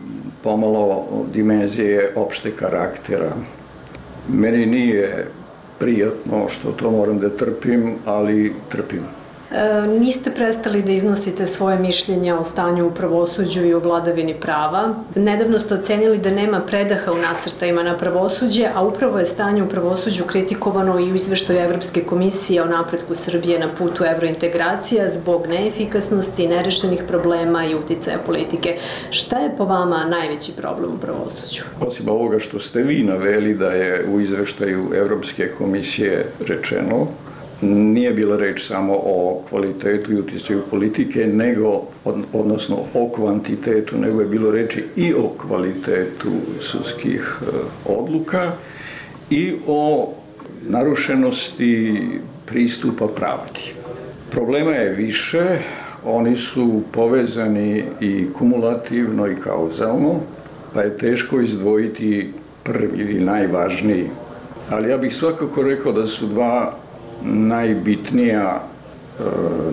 pomalo dimenzije opšte karaktera. Meni nije prijatno što to moram da trpim, ali trpim.
E, niste prestali da iznosite svoje mišljenja o stanju u pravosuđu i o vladavini prava. Nedavno ste ocenili da nema predaha u nasrtajima na pravosuđe, a upravo je stanje u pravosuđu kritikovano i u izveštaju Evropske komisije o napretku Srbije na putu evrointegracija zbog neefikasnosti, nerešenih problema i uticaja politike. Šta je po vama najveći problem u pravosuđu?
Osim ovoga što ste vi naveli da je u izveštaju Evropske komisije rečeno, nije bila reč samo o kvalitetu i uticaju politike, nego, odnosno o kvantitetu, nego je bilo reči i o kvalitetu sudskih odluka i o narušenosti pristupa pravdi. Problema je više, oni su povezani i kumulativno i kauzalno, pa je teško izdvojiti prvi ili najvažniji. Ali ja bih svakako rekao da su dva najbitnija e,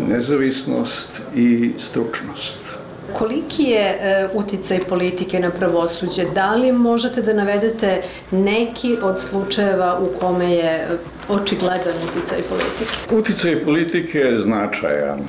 nezavisnost i stručnost.
Koliki je e, uticaj politike na pravosuđe? Da li možete da navedete neki od slučajeva u kome je očigledan uticaj politike?
Uticaj politike je značajan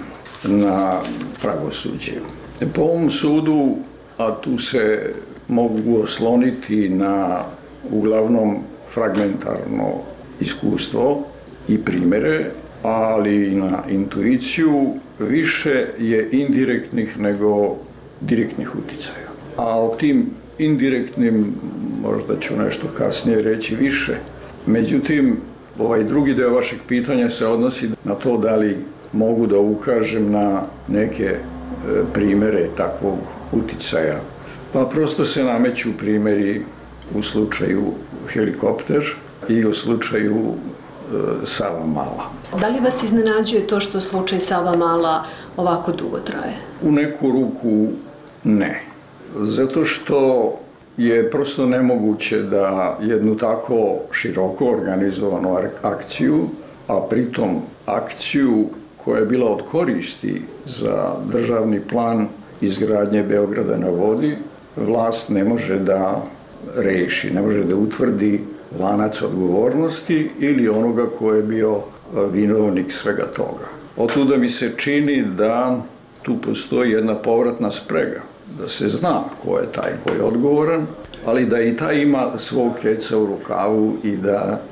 na pravosuđe. Po ovom sudu, a tu se mogu osloniti na uglavnom fragmentarno iskustvo i primere, ali i na intuiciju, više je indirektnih nego direktnih uticaja. A o tim indirektnim možda ću nešto kasnije reći više. Međutim, ovaj drugi deo vašeg pitanja se odnosi na to da li mogu da ukažem na neke e, primere takvog uticaja. Pa prosto se nameću primeri u slučaju helikopter i u slučaju Savamala.
Da li vas iznenađuje to što slučaj Savamala ovako dugo traje?
U neku ruku ne. Zato što je prosto nemoguće da jednu tako široko organizovanu akciju, a pritom akciju koja je bila od koristi za državni plan izgradnje Beograda na vodi, vlast ne može da reši, ne može da utvrdi lanac odgovornosti ili onoga ko je bio vinovnik svega toga. Otuda mi se čini da tu postoji jedna povratna sprega, da se zna ko je taj ko je odgovoran, ali da i taj ima svog keca u rukavu i da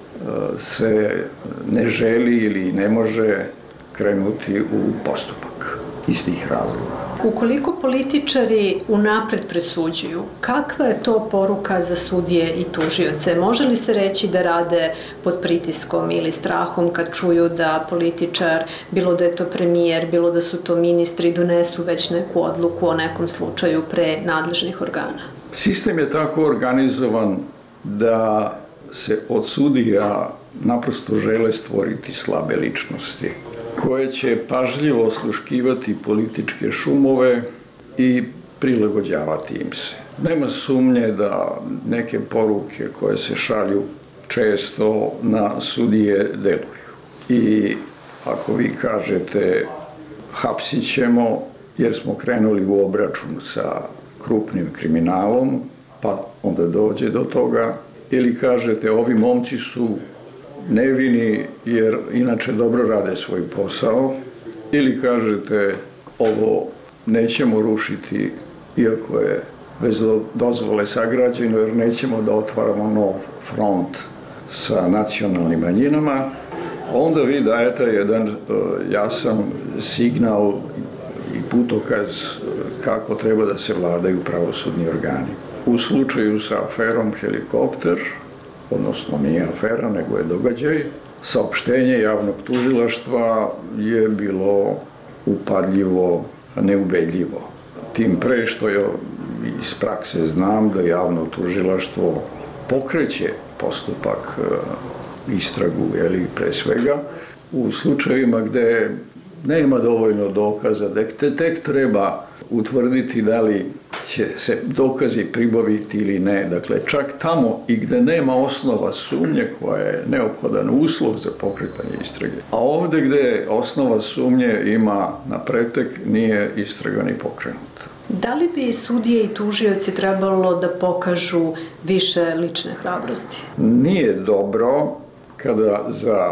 se ne želi ili ne može krenuti u postupak iz tih razloga.
Ukoliko političari unapred presuđuju, kakva je to poruka za sudije i tužioce? Može li se reći da rade pod pritiskom ili strahom kad čuju da političar, bilo da je to premijer, bilo da su to ministri, donesu već neku odluku o nekom slučaju pre nadležnih organa?
Sistem je tako organizovan da se od sudija naprosto žele stvoriti slabe ličnosti koje će pažljivo osluškivati političke šumove i prilagođavati im se. Nema sumnje da neke poruke koje se šalju često na sudije deluju. I ako vi kažete hapsit ćemo jer smo krenuli u obračun sa krupnim kriminalom, pa onda dođe do toga, ili kažete ovi momci su nevini jer inače dobro rade svoj posao, ili kažete ovo nećemo rušiti iako je bez dozvole sagrađeno jer nećemo da otvaramo nov front sa nacionalnim manjinama, onda vi dajete jedan jasan signal i putokaz kako treba da se vladaju pravosudni organi. U slučaju sa aferom Helikopter, odnosno nije afera, nego je događaj, saopštenje javnog tužilaštva je bilo upadljivo, neubedljivo. Tim pre što je iz prakse znam da javno tužilaštvo pokreće postupak istragu, jeli, pre svega, u slučajevima gde nema dovoljno dokaza, da tek treba utvrditi da li će se dokazi pribaviti ili ne. Dakle, čak tamo i gde nema osnova sumnje koja je neophodan uslov za pokretanje istrage. A ovde gde osnova sumnje ima na pretek, nije istraga ni pokrenuta.
Da li bi sudije i tužioci trebalo da pokažu više lične hrabrosti?
Nije dobro kada za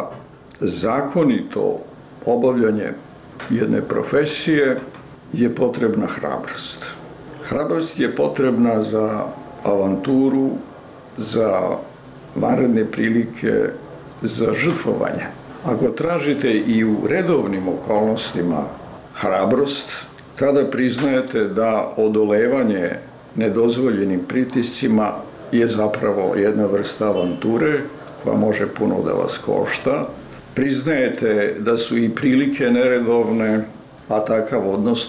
zakonito obavljanje jedne profesije je potrebna hrabrost. Hrabrost je potrebna za avanturu, za vanredne prilike, za žrtvovanje. Ako tražite i u redovnim okolnostima hrabrost, tada priznajete da odolevanje nedozvoljenim pritiscima je zapravo jedna vrsta avanture koja može puno da vas košta. Priznajete da su i prilike neredovne, a takav odnos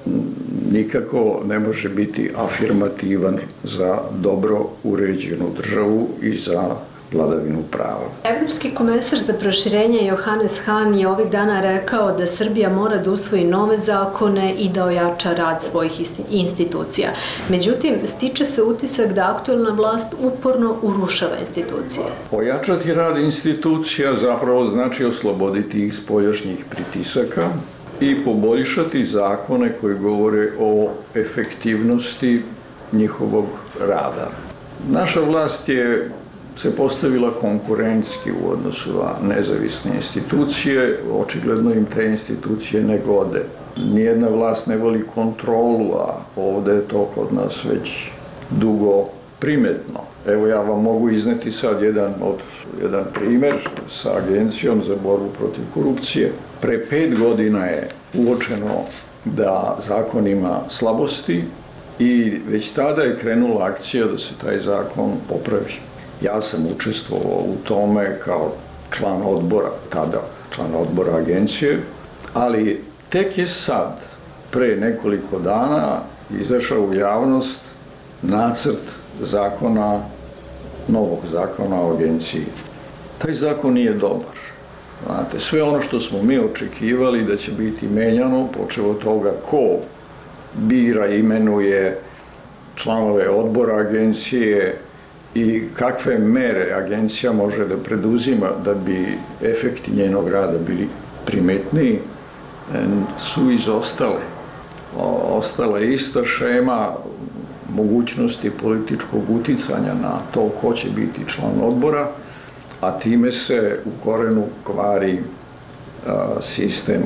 nikako ne može biti afirmativan za dobro uređenu državu i za vladavinu prava.
Evropski komesar za proširenje Johannes Hahn je ovih dana rekao da Srbija mora da usvoji nove zakone i da ojača rad svojih institucija. Međutim, stiče se utisak da aktuelna vlast uporno urušava institucije.
Ojačati rad institucija zapravo znači osloboditi ih spoljašnjih pritisaka i poboljšati zakone koji govore o efektivnosti njihovog rada. Naša vlast je se postavila konkurencijski u odnosu na nezavisne institucije, očigledno im te institucije ne gode. Nijedna vlast ne voli kontrolu, a ovde je to kod nas već dugo primetno. Evo ja vam mogu izneti sad jedan, od, jedan primer sa Agencijom za borbu protiv korupcije. Pre pet godina je uočeno da zakon ima slabosti i već tada je krenula akcija da se taj zakon popravi. Ja sam učestvovao u tome kao član odbora, tada član odbora agencije, ali tek je sad, pre nekoliko dana, izašao u javnost nacrt zakona, novog zakona o agenciji. Taj zakon nije dobar. Znate, sve ono što smo mi očekivali da će biti menjano, počev od toga ko bira, imenuje članove odbora agencije i kakve mere agencija može da preduzima da bi efekti njenog rada bili primetniji, su izostale. Ostala je ista šema, mogućnosti političkog uticanja na to ko će biti član odbora, a time se u korenu kvari a, sistem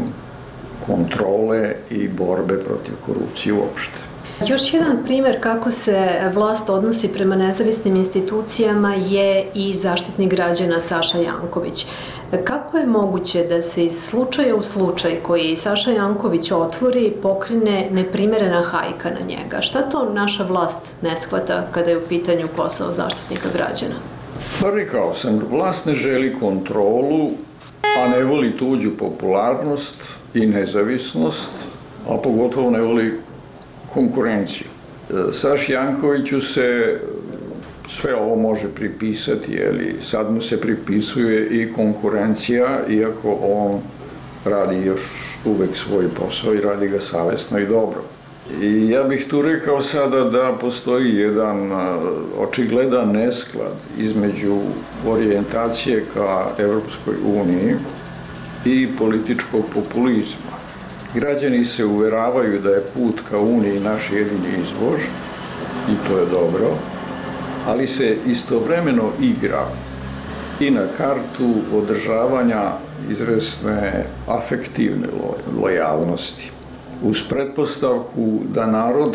kontrole i borbe protiv korupcije uopšte.
Još jedan primjer kako se vlast odnosi prema nezavisnim institucijama je i zaštitnik građana Saša Janković. Kako je moguće da se iz slučaja u slučaj koji Saša Janković otvori pokrene neprimerena hajka na njega? Šta to naša vlast ne shvata kada je u pitanju posao zaštitnika građana?
Pa rekao sam, vlast ne želi kontrolu, a ne voli tuđu popularnost i nezavisnost, a pogotovo ne voli konkurenciju. Saši Jankoviću se sve ovo može pripisati, jeli, sad mu se pripisuje i konkurencija, iako on radi još uvek svoj posao i radi ga savesno i dobro. I ja bih tu rekao sada da postoji jedan očigledan nesklad između orijentacije ka Evropskoj uniji i političkog populizma. Građani se uveravaju da je put ka Uniji naš jedini izbor, i to je dobro, ali se istovremeno igra i na kartu održavanja izvesne afektivne lojalnosti, uz pretpostavku da narod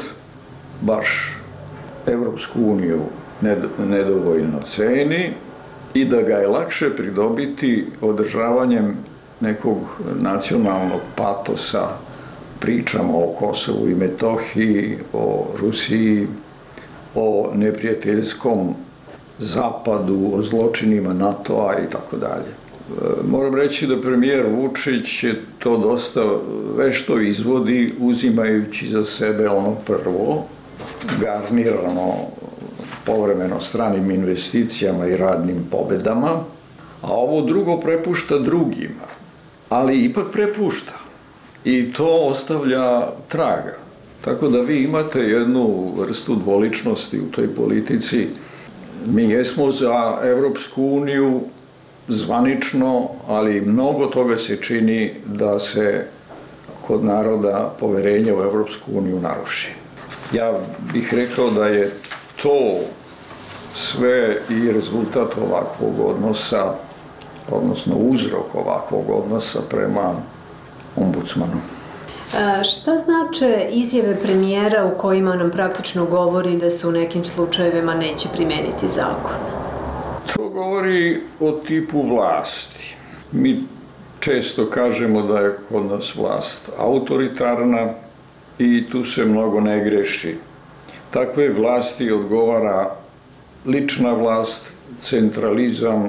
baš Evropsku uniju nedovoljno ceni i da ga je lakše pridobiti održavanjem nekog nacionalnog patosa, pričama o Kosovu i Metohiji, o Rusiji, o neprijateljskom zapadu, o zločinima NATO-a i tako dalje. Moram reći da premijer Vučić to dosta vešto izvodi, uzimajući za sebe ono prvo, garnirano povremeno stranim investicijama i radnim pobedama, a ovo drugo prepušta drugima, ali ipak prepušta. I to ostavlja traga. Tako da vi imate jednu vrstu dvoličnosti u toj politici. Mi jesmo za Evropsku uniju zvanično, ali mnogo toga se čini da se kod naroda poverenje u Evropsku uniju naruši. Ja bih rekao da je to sve i rezultat ovakvog odnosa, odnosno uzrok ovakvog odnosa prema ombudsmanu.
E, šta znače izjave premijera u kojima nam praktično govori da se u nekim slučajevima neće primeniti zakon?
To govori o tipu vlasti. Mi često kažemo da je kod nas vlast autoritarna i tu se mnogo ne greši. Takve vlasti odgovara lična vlast, centralizam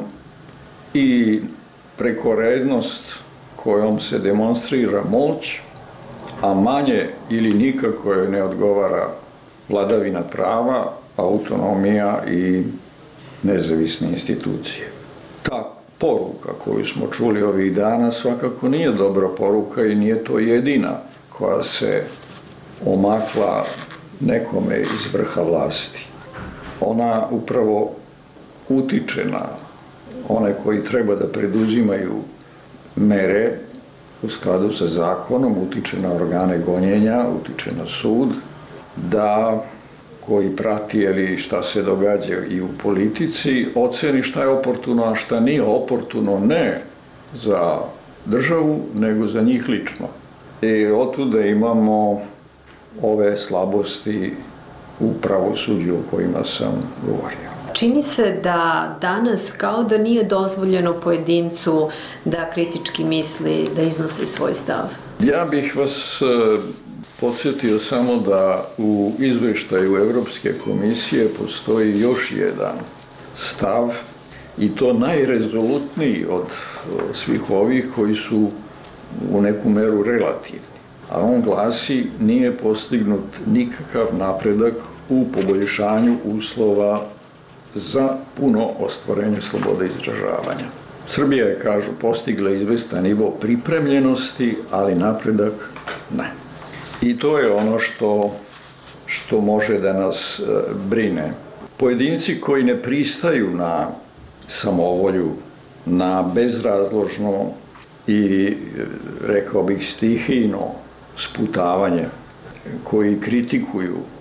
i prekorednost kojom se demonstrira moć, a manje ili nikako je ne odgovara vladavina prava, autonomija i nezavisne institucije. Ta poruka koju smo čuli ovih dana svakako nije dobra poruka i nije to jedina koja se omakla nekome iz vrha vlasti. Ona upravo utiče na one koji treba da preduzimaju mere u skladu sa zakonom, utiče na organe gonjenja, utiče na sud, da koji prati ili šta se događa i u politici, oceni šta je oportuno, a šta nije oportuno, ne za državu, nego za njih lično. I otuda imamo ove slabosti u pravosuđu o kojima sam govorio.
Čini se da danas kao da nije dozvoljeno pojedincu da kritički misli, da iznosi svoj stav.
Ja bih vas podsjetio samo da u izveštaju Evropske komisije postoji još jedan stav i to najrezolutniji od svih ovih koji su u neku meru relativni. A on glasi: nije postignut nikakav napredak u poboljšanju uslova za puno ostvarenje slobode izražavanja. Srbija je, kažu, postigla izvestan nivo pripremljenosti, ali napredak ne. I to je ono što, što može da nas brine. Pojedinci koji ne pristaju na samovolju, na bezrazložno i, rekao bih, stihijno sputavanje, koji kritikuju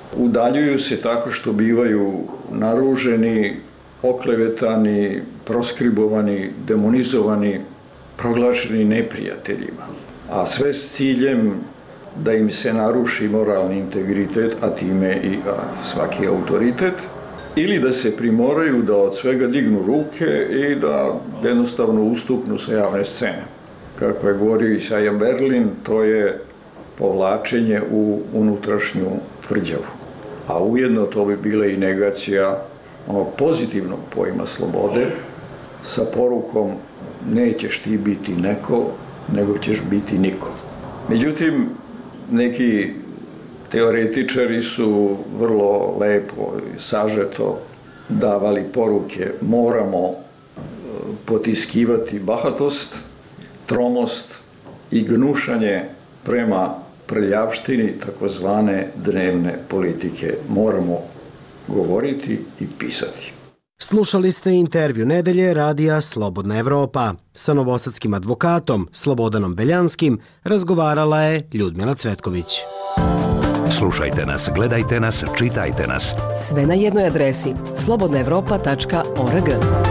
Udaljuju se tako što bivaju naruženi, oklevetani, proskribovani, demonizovani, proglašeni neprijateljima. A sve s ciljem da im se naruši moralni integritet, a time i a, svaki autoritet, ili da se primoraju da od svega dignu ruke i da jednostavno ustupnu sa javne scene. Kako je govorio Isaija Berlin, to je povlačenje u unutrašnju tvrđavu. A ujedno to bi bila i negacija onog pozitivnog pojma slobode sa porukom nećeš ti biti neko, nego ćeš biti niko. Međutim, neki teoretičari su vrlo lepo i sažeto davali poruke moramo potiskivati bahatost, tromost i gnušanje prema prljavštini takozvane dnevne politike. Moramo govoriti i pisati.
Slušali ste intervju nedelje radija Slobodna Evropa. Sa novosadskim advokatom Slobodanom Beljanskim razgovarala je Ljudmila Cvetković.
Slušajte nas, gledajte nas, čitajte nas.
Sve na jednoj adresi slobodna evropa tačka org.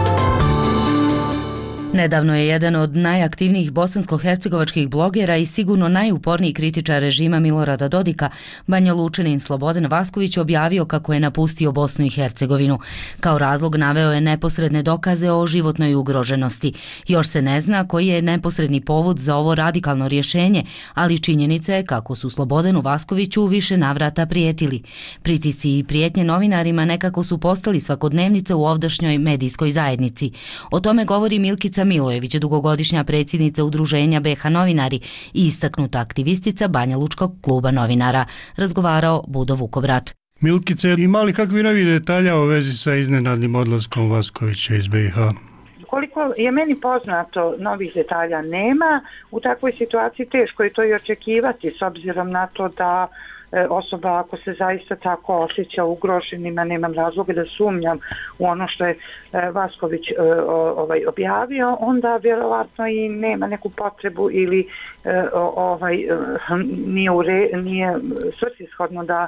Nedavno je jedan od najaktivnijih bosansko-hercegovačkih blogera i sigurno najuporniji kritičar režima Milorada Dodika, Banjalučanin Slobodan Vasković, objavio kako je napustio Bosnu i Hercegovinu. Kao razlog naveo je neposredne dokaze o životnoj ugroženosti. Još se ne zna koji je neposredni povod za ovo radikalno rješenje, ali činjenica je kako su Slobodanu Vaskoviću više navrata prijetili. Pritisci i prijetnje novinarima nekako su postali svakodnevnice u ovdašnjoj medijskoj zajednici. O tome govori Milkica Milojević, dugogodišnja predsjednica udruženja B H Novinari i istaknuta aktivistica Banjalučkog kluba novinara. Razgovarao Budo Vukobrat.
Milkice, ima li kakvi novi detalja o vezi sa iznenadnim odlaskom Vaskovića iz B i H?
Koliko je meni poznato, novih detalja nema. U takvoj situaciji teško je to i očekivati, s obzirom na to da osoba ako se zaista tako osjeća ugroženima, nemam razloga da sumnjam u ono što je Vasković ovaj, objavio, onda vjerovatno i nema neku potrebu ili ovaj, nije, ure, nije svrsishodno da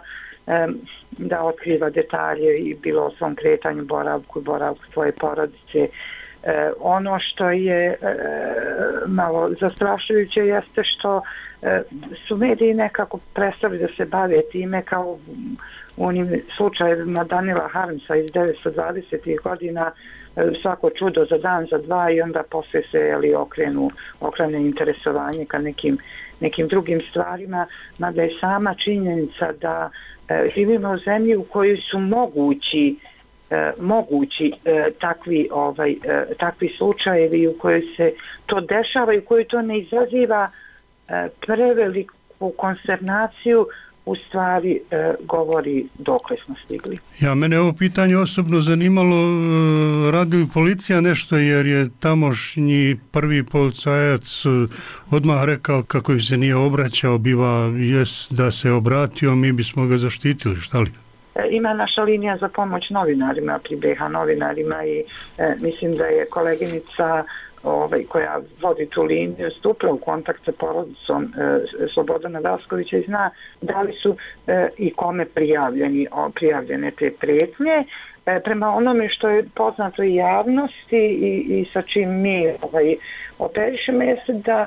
da otkriva detalje i bilo o svom kretanju, boravku i boravku svoje porodice. E, ono što je e, malo zastrašujuće jeste što e, su mediji nekako prestali da se bave time kao u onim slučajevima Danila Harmsa iz devetsto dvadesetih godina, e, svako čudo za dan, za dva i onda posle se ali, okrenu, okrene interesovanje ka nekim, nekim drugim stvarima, mada je sama činjenica da e, živimo u zemlji u kojoj su mogući E, mogući e, takvi, ovaj, e, takvi slučajevi u kojoj se to dešava i u kojoj to ne izaziva e, preveliku konsternaciju, u stvari e, govori dokle smo stigli.
Ja, mene ovo pitanje osobno zanimalo, radi li policija nešto, jer je tamošnji prvi policajac odmah rekao kako se nije obraćao, biva jes da se obratio, mi bismo ga zaštitili, šta li?
Ima naša linija za pomoć novinarima pri B H novinarima i e, mislim da je koleginica ovaj, koja vodi tu liniju stupila u kontakt sa porodicom e, Slobodana Vaskovića i zna da li su e, i kome prijavljeni, o, prijavljene te prijetnje. E, prema onome što je poznato i javnosti i, i sa čim mi ovaj, operišemo jeste da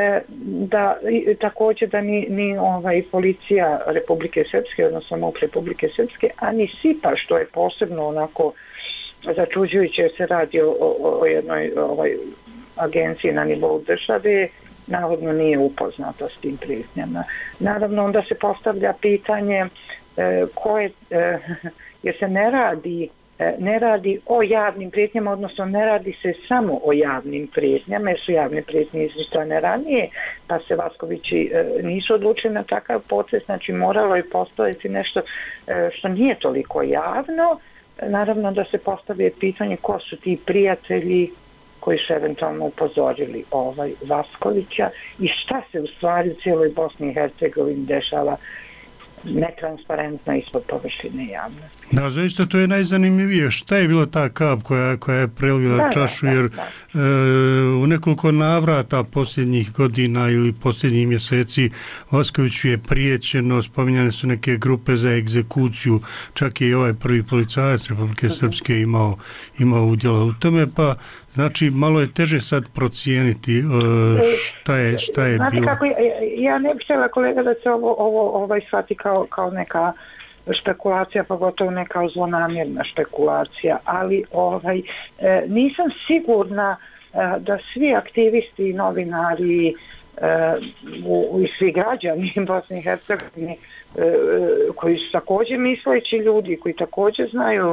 da također da ni, ni ovaj policija Republike Srpske, odnosno MUP Republike Srpske, a ni SIPA, što je posebno onako začuđujuće, jer se radi o, o, o jednoj ovaj, agenciji na nivou države, navodno nije upoznata s tim prijetnjama. Naravno, onda se postavlja pitanje e, koje, e, jer se ne radi ne radi o javnim prijetnjama, odnosno ne radi se samo o javnim prijetnjama, jer su javne prijetnje izričane ranije, pa se Vaskovići e, nisu odlučili na takav potez, znači moralo je postojati nešto e, što nije toliko javno. Naravno da se postavlja pitanje ko su ti prijatelji koji su eventualno upozorili ovaj Vaskovića i šta se u stvari u cijeloj Bosni i Hercegovini dešava netransparentno ispod površine javno.
Da, zaista to je najzanimljivije. Šta je bila ta kap koja, koja je prelila
da,
čašu,
da, da,
jer
da.
E, u nekoliko navrata posljednjih godina ili posljednjih mjeseci Vaskoviću je prijećeno, spominjane su neke grupe za egzekuciju, čak je i ovaj prvi policajac Republike uh-huh. Srpske imao, imao udjela u tome, pa znači malo je teže sad procijeniti e, šta je, šta je
Znate
bilo.
Kako, ja, ja ne bih htjela, kolega, da se ovo, ovo ovaj shvati kao, kao neka špekulacija, pogotovo neka zlonamjerna špekulacija, ali ovaj, e, nisam sigurna e, da svi aktivisti i novinari e, u, i svi građani Bosne i Hercegovine e, koji su također misleći ljudi, koji također znaju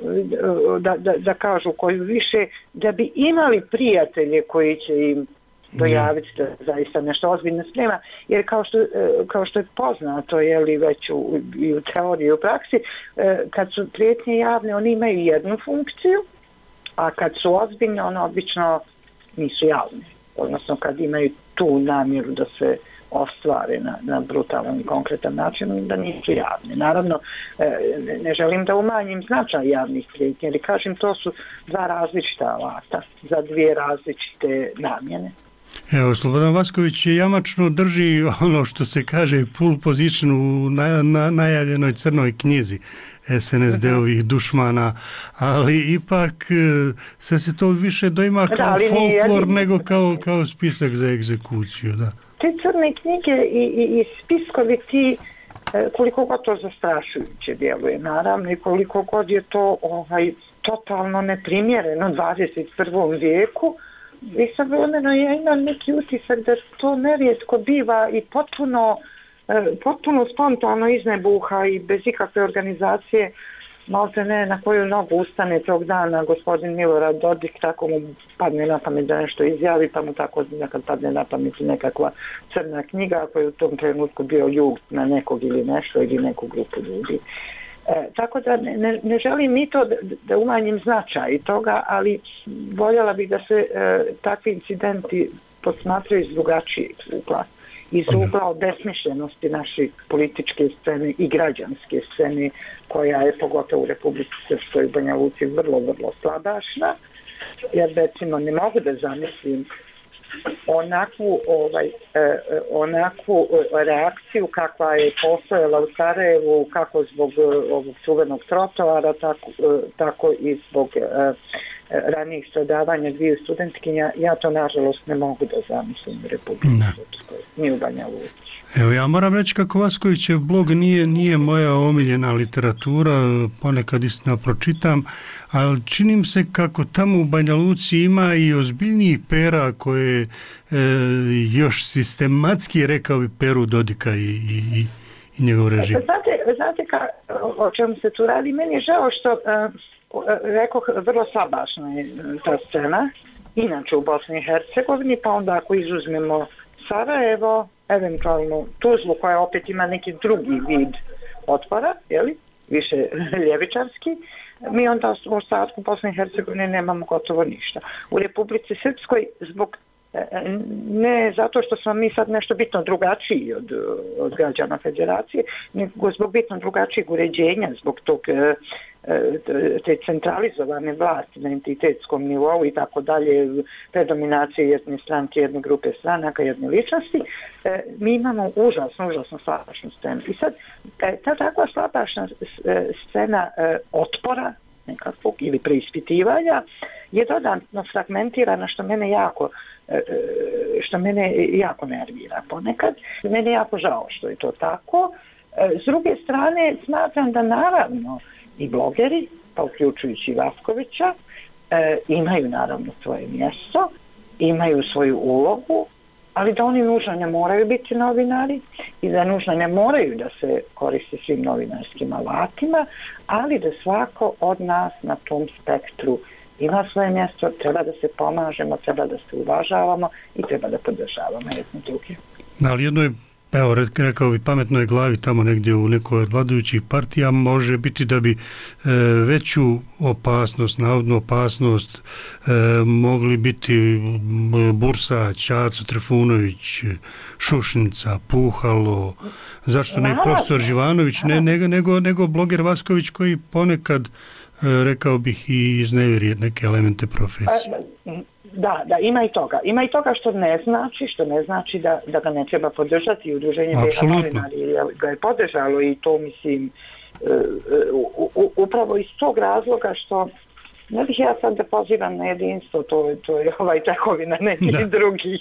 e, da, da, da kažu koju više, da bi imali prijatelje koji će im dojaviti da zaista nešto ozbiljno sprema, jer kao što, kao što je poznato, je li već u, i u teoriji i u praksi, kad su prijetnje javne, oni imaju jednu funkciju, a kad su ozbiljne, one obično nisu javne. Odnosno kad imaju tu namjeru da se ostvare na, na brutalan i konkretan način, da nisu javne. Naravno, ne, ne želim da umanjim značaj javnih prijetnje, ali kažem, to su dva različita alata za dvije različite namjene.
Evo, Slobodan Vasković je jamačno drži ono što se kaže pole position u na, na, najavljenoj crnoj knjizi S N S D-ovih dušmana, ali ipak sve se to više doima kao da, folklor nego kao, kao spisak za egzekuciju. Da.
Te crne knjige i, i, i spiskovi ti, koliko god to zastrašujuće djeluje, naravno, i koliko god je to ovaj, totalno neprimjereno dvadeset prvom vijeku, i sad vremeno ja imam neki utisak da to nerijetko biva i potpuno, potpuno spontano iznebuha i bez ikakve organizacije, malte ne na koju nogu ustane tog dana gospodin Milorad Dodik, tako mu padne na pamet da nešto izjavi, pa mu tako nekad padne na pamet nekakva crna knjiga koja je u tom trenutku bio ljug na nekog ili nešto ili neku grupu ljudi. E, tako da ne, ne, ne želim ni to da, da umanjim značaj toga, ali voljela bih da se e, takvi incidenti posmatraju iz drugačijeg ugla. Iz ugla obesmišljenosti naše političke scene i građanske scene, koja je pogotovo u Republici Srpskoj i Banja Luci vrlo, vrlo slabašna. Ja recimo ne mogu da zamislim onakvu, ovaj, eh, onakvu reakciju kakva je postojala u Sarajevu, kako zbog eh, ovog čuvenog trotoara, tako, eh, tako i zbog eh, ranijih stradavanja dviju studentkinja. Ja to nažalost ne mogu da zamislim u Republici Srpskoj, ni u Banja Luci.
Evo, ja moram reći kako Vaskovićev blog nije, nije moja omiljena literatura, ponekad istina pročitam, ali činim se kako tamo u Banja Luci ima i ozbiljnijih pera koje e, još sistematski, rekao bi, peru Dodika i, i, i njegov režim.
Znate, znate ka, o čemu se tu radi? Meni je žao što, e, rekoh, vrlo slabašna je ta scena, inače u Bosni i Hercegovini, pa onda ako izuzmemo Sarajevo, eventualno Tuzlu, koja opet ima neki drugi vid otpora, jeli, više ljevičarski, mi onda u ostatku Bosne i Hercegovine nemamo gotovo ništa. U Republici Srpskoj, zbog, ne zato što smo mi sad nešto bitno drugačiji od, od građana federacije, nego zbog bitno drugačijeg uređenja, zbog tog te centralizovane vlasti na entitetskom nivou i tako dalje, predominacije jedne stranke, jedne grupe stranaka, jedne ličnosti, mi imamo užasno, užasno slabašnu scenu. I sad, ta takva slabašna scena otpora nekakvog ili preispitivanja je dodatno fragmentirana, što mene jako što mene jako nervira ponekad. Mene je jako žao što je to tako. S druge strane, smatram da naravno i blogeri, pa uključujući Vaskovića, e, imaju naravno svoje mjesto, imaju svoju ulogu, ali da oni nužno ne moraju biti novinari i da nužno ne moraju da se koriste svim novinarskim alatima, ali da svako od nas na tom spektru ima svoje mjesto, treba da se pomažemo, treba da se uvažavamo i treba da podržavamo jedno druge.
Ali jedno je evo, rekao bi, pametnoj glavi tamo negdje u nekoj od vladajućih partija može biti da bi e, veću opasnost, navodnu opasnost e, mogli biti Bursać, Aco Trifunović, Šušnica, Puhalo, zašto ne i profesor Živanović, ne, nego, nego, nego bloger Vasković koji ponekad, e, rekao bih, i iznevjeri neke elemente profesije.
Da, da, ima i toga. Ima i toga što ne znači, što ne znači da, da ga ne treba podržati. Udruženje B H novinari ga je podržalo i to mislim u, u, upravo iz tog razloga što ne bih ja sad da pozivam na jedinstvo, to, to je ovaj takovina nekih da. drugih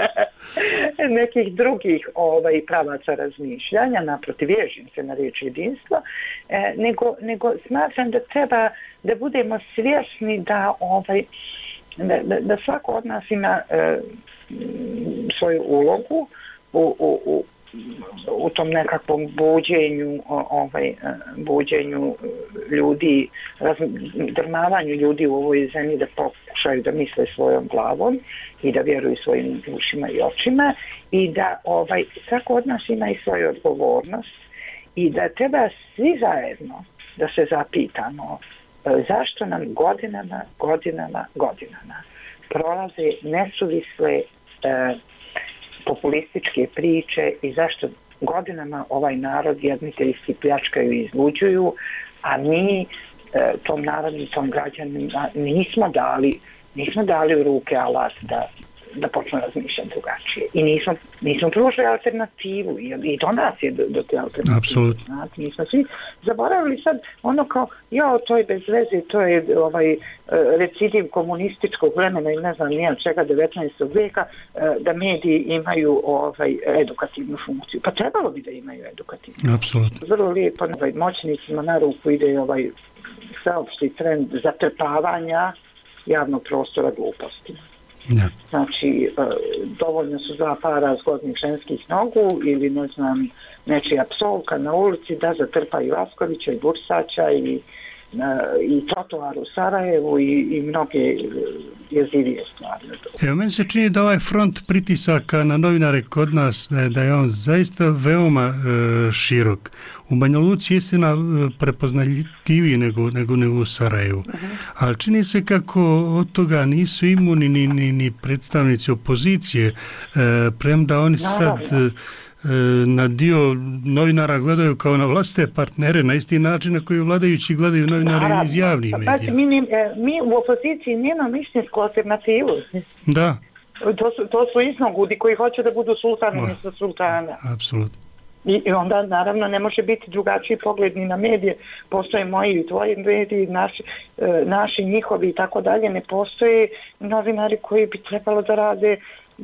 nekih drugih ovaj, pravaca razmišljanja, naprotiv ježim se na riječ jedinstva, e, nego, nego smatram da treba da budemo svjesni da ovaj Da, da, da svako od nas ima e, svoju ulogu u, u, u, u tom nekakvom buđenju, o, ovaj, buđenju ljudi, drmavanju ljudi u ovoj zemlji da pokušaju da misle svojom glavom i da vjeruju svojim ušima i očima i da ovaj, svako od nas ima i svoju odgovornost i da treba svi zajedno da se zapitamo zašto nam godinama, godinama, godinama prolaze nesuvisle e, populističke priče i zašto godinama ovaj narod jedniteljski pljačkaju i izluđuju, a mi e, tom narodu, tom građanima nismo dali, nismo dali u ruke alat da, da počnu razmišljati drugačije. I nismo, nismo pružili alternativu i, i do nas je do, do te alternative.
Apsolutno.
Znate, mi smo svi zaboravili sad ono kao, jo, to je bez veze, to je ovaj recidiv komunističkog vremena i ne znam nijem čega devetnaestog vijeka, da mediji imaju ovaj edukativnu funkciju. Pa trebalo bi da imaju edukativnu.
Apsolutno.
Vrlo lijepo, ovaj, moćnicima na ruku ide ovaj sveopšti trend zatrpavanja javnog prostora glupostima.
Ja.
Znači, e, dovoljno su dva para zgodnih ženskih nogu ili, ne znam, nečija psovka na ulici da zatrpaju Vaskovića i Bursaća i, e, i trotoar u Sarajevu i, i mnoge jezivije stvari.
Evo, meni se čini da ovaj front pritisaka na novinare kod nas, da je, da je on zaista veoma e, širok. U Banja Luci je istina prepoznatljiviji nego, nego, nego u Sarajevu. Uh-huh. Ali čini se kako od toga nisu imuni ni, ni, ni predstavnici opozicije, e, premda oni sad e, na dio novinara gledaju kao na vlastite partnere na isti način na koji vladajući gledaju novinari Naravno. iz javnih medija.
Pa, mi, mi u opoziciji nemamo mišljinsku alternativu.
Da.
To su, to su iznogudi koji hoće da budu sultani oh, umjesto sultana.
Apsolutno.
I, I onda naravno ne može biti drugačiji pogled ni na medije. Postoje moji i tvoji mediji, naši, e, naši njihovi i tako dalje. Ne postoje novinari koji bi trebalo da rade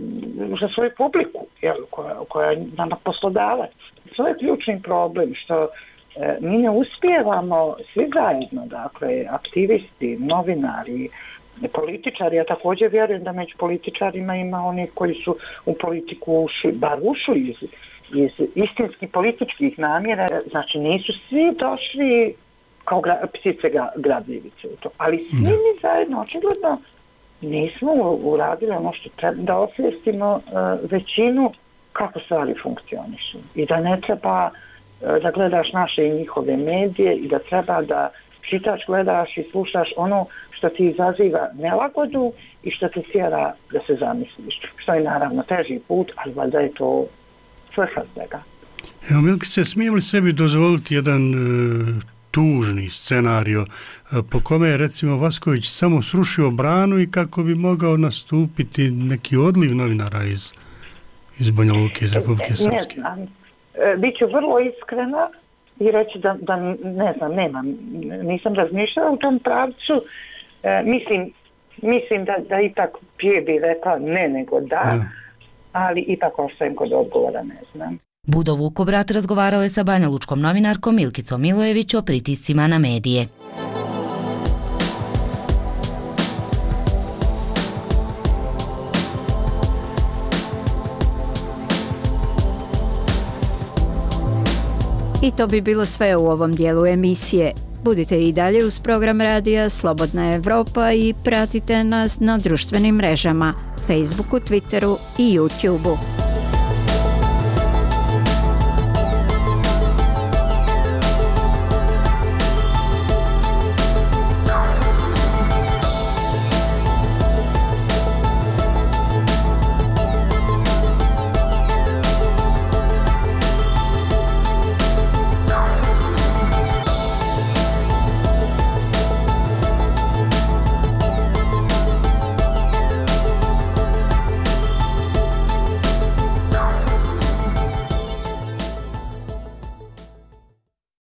za svoju publiku, jel, koja, koja je nama poslodavac. To je ključni problem što e, mi ne uspijevamo svi zajedno, dakle, aktivisti, novinari, političari. Ja također vjerujem da među političarima ima oni koji su u politiku ušli, bar ušli iz, iz istinskih političkih namjera. Znači nisu svi došli kao gra, psice gradljivice u to, ali svi mi zajedno očigledno nismo uradili ono što treba, da osvijestimo uh, većinu kako stvari funkcionišu i da ne treba uh, da gledaš naše i njihove medije i da treba da čitaš, gledaš i slušaš ono što ti izaziva nelagodu i što te tjera da se zamisliš. Što je naravno teži put, ali valjda je to svrha svega.
Evo, Milkice, smijem li sebi dozvoliti jedan uh, tužni scenario po kome je recimo Vasković samo srušio branu i kako bi mogao nastupiti neki odliv novinara iz, iz Banja Luke, iz Republike Srpske?
Ne znam. E, Biću vrlo iskrena i reći da, da ne znam, nemam, nisam razmišljala u tom pravcu. E, mislim, mislim da, da ipak prije bi rekla ne nego da, da, ali ipak ostajem kod odgovora, ne znam.
Budo Vukobrat razgovarao je sa banjalučkom novinarkom Milkicom Milojević o pritiscima na medije.
I to bi bilo sve u ovom dijelu emisije. Budite i dalje uz program radija Slobodna Evropa i pratite nas na društvenim mrežama, Facebooku, Twitteru i YouTubeu.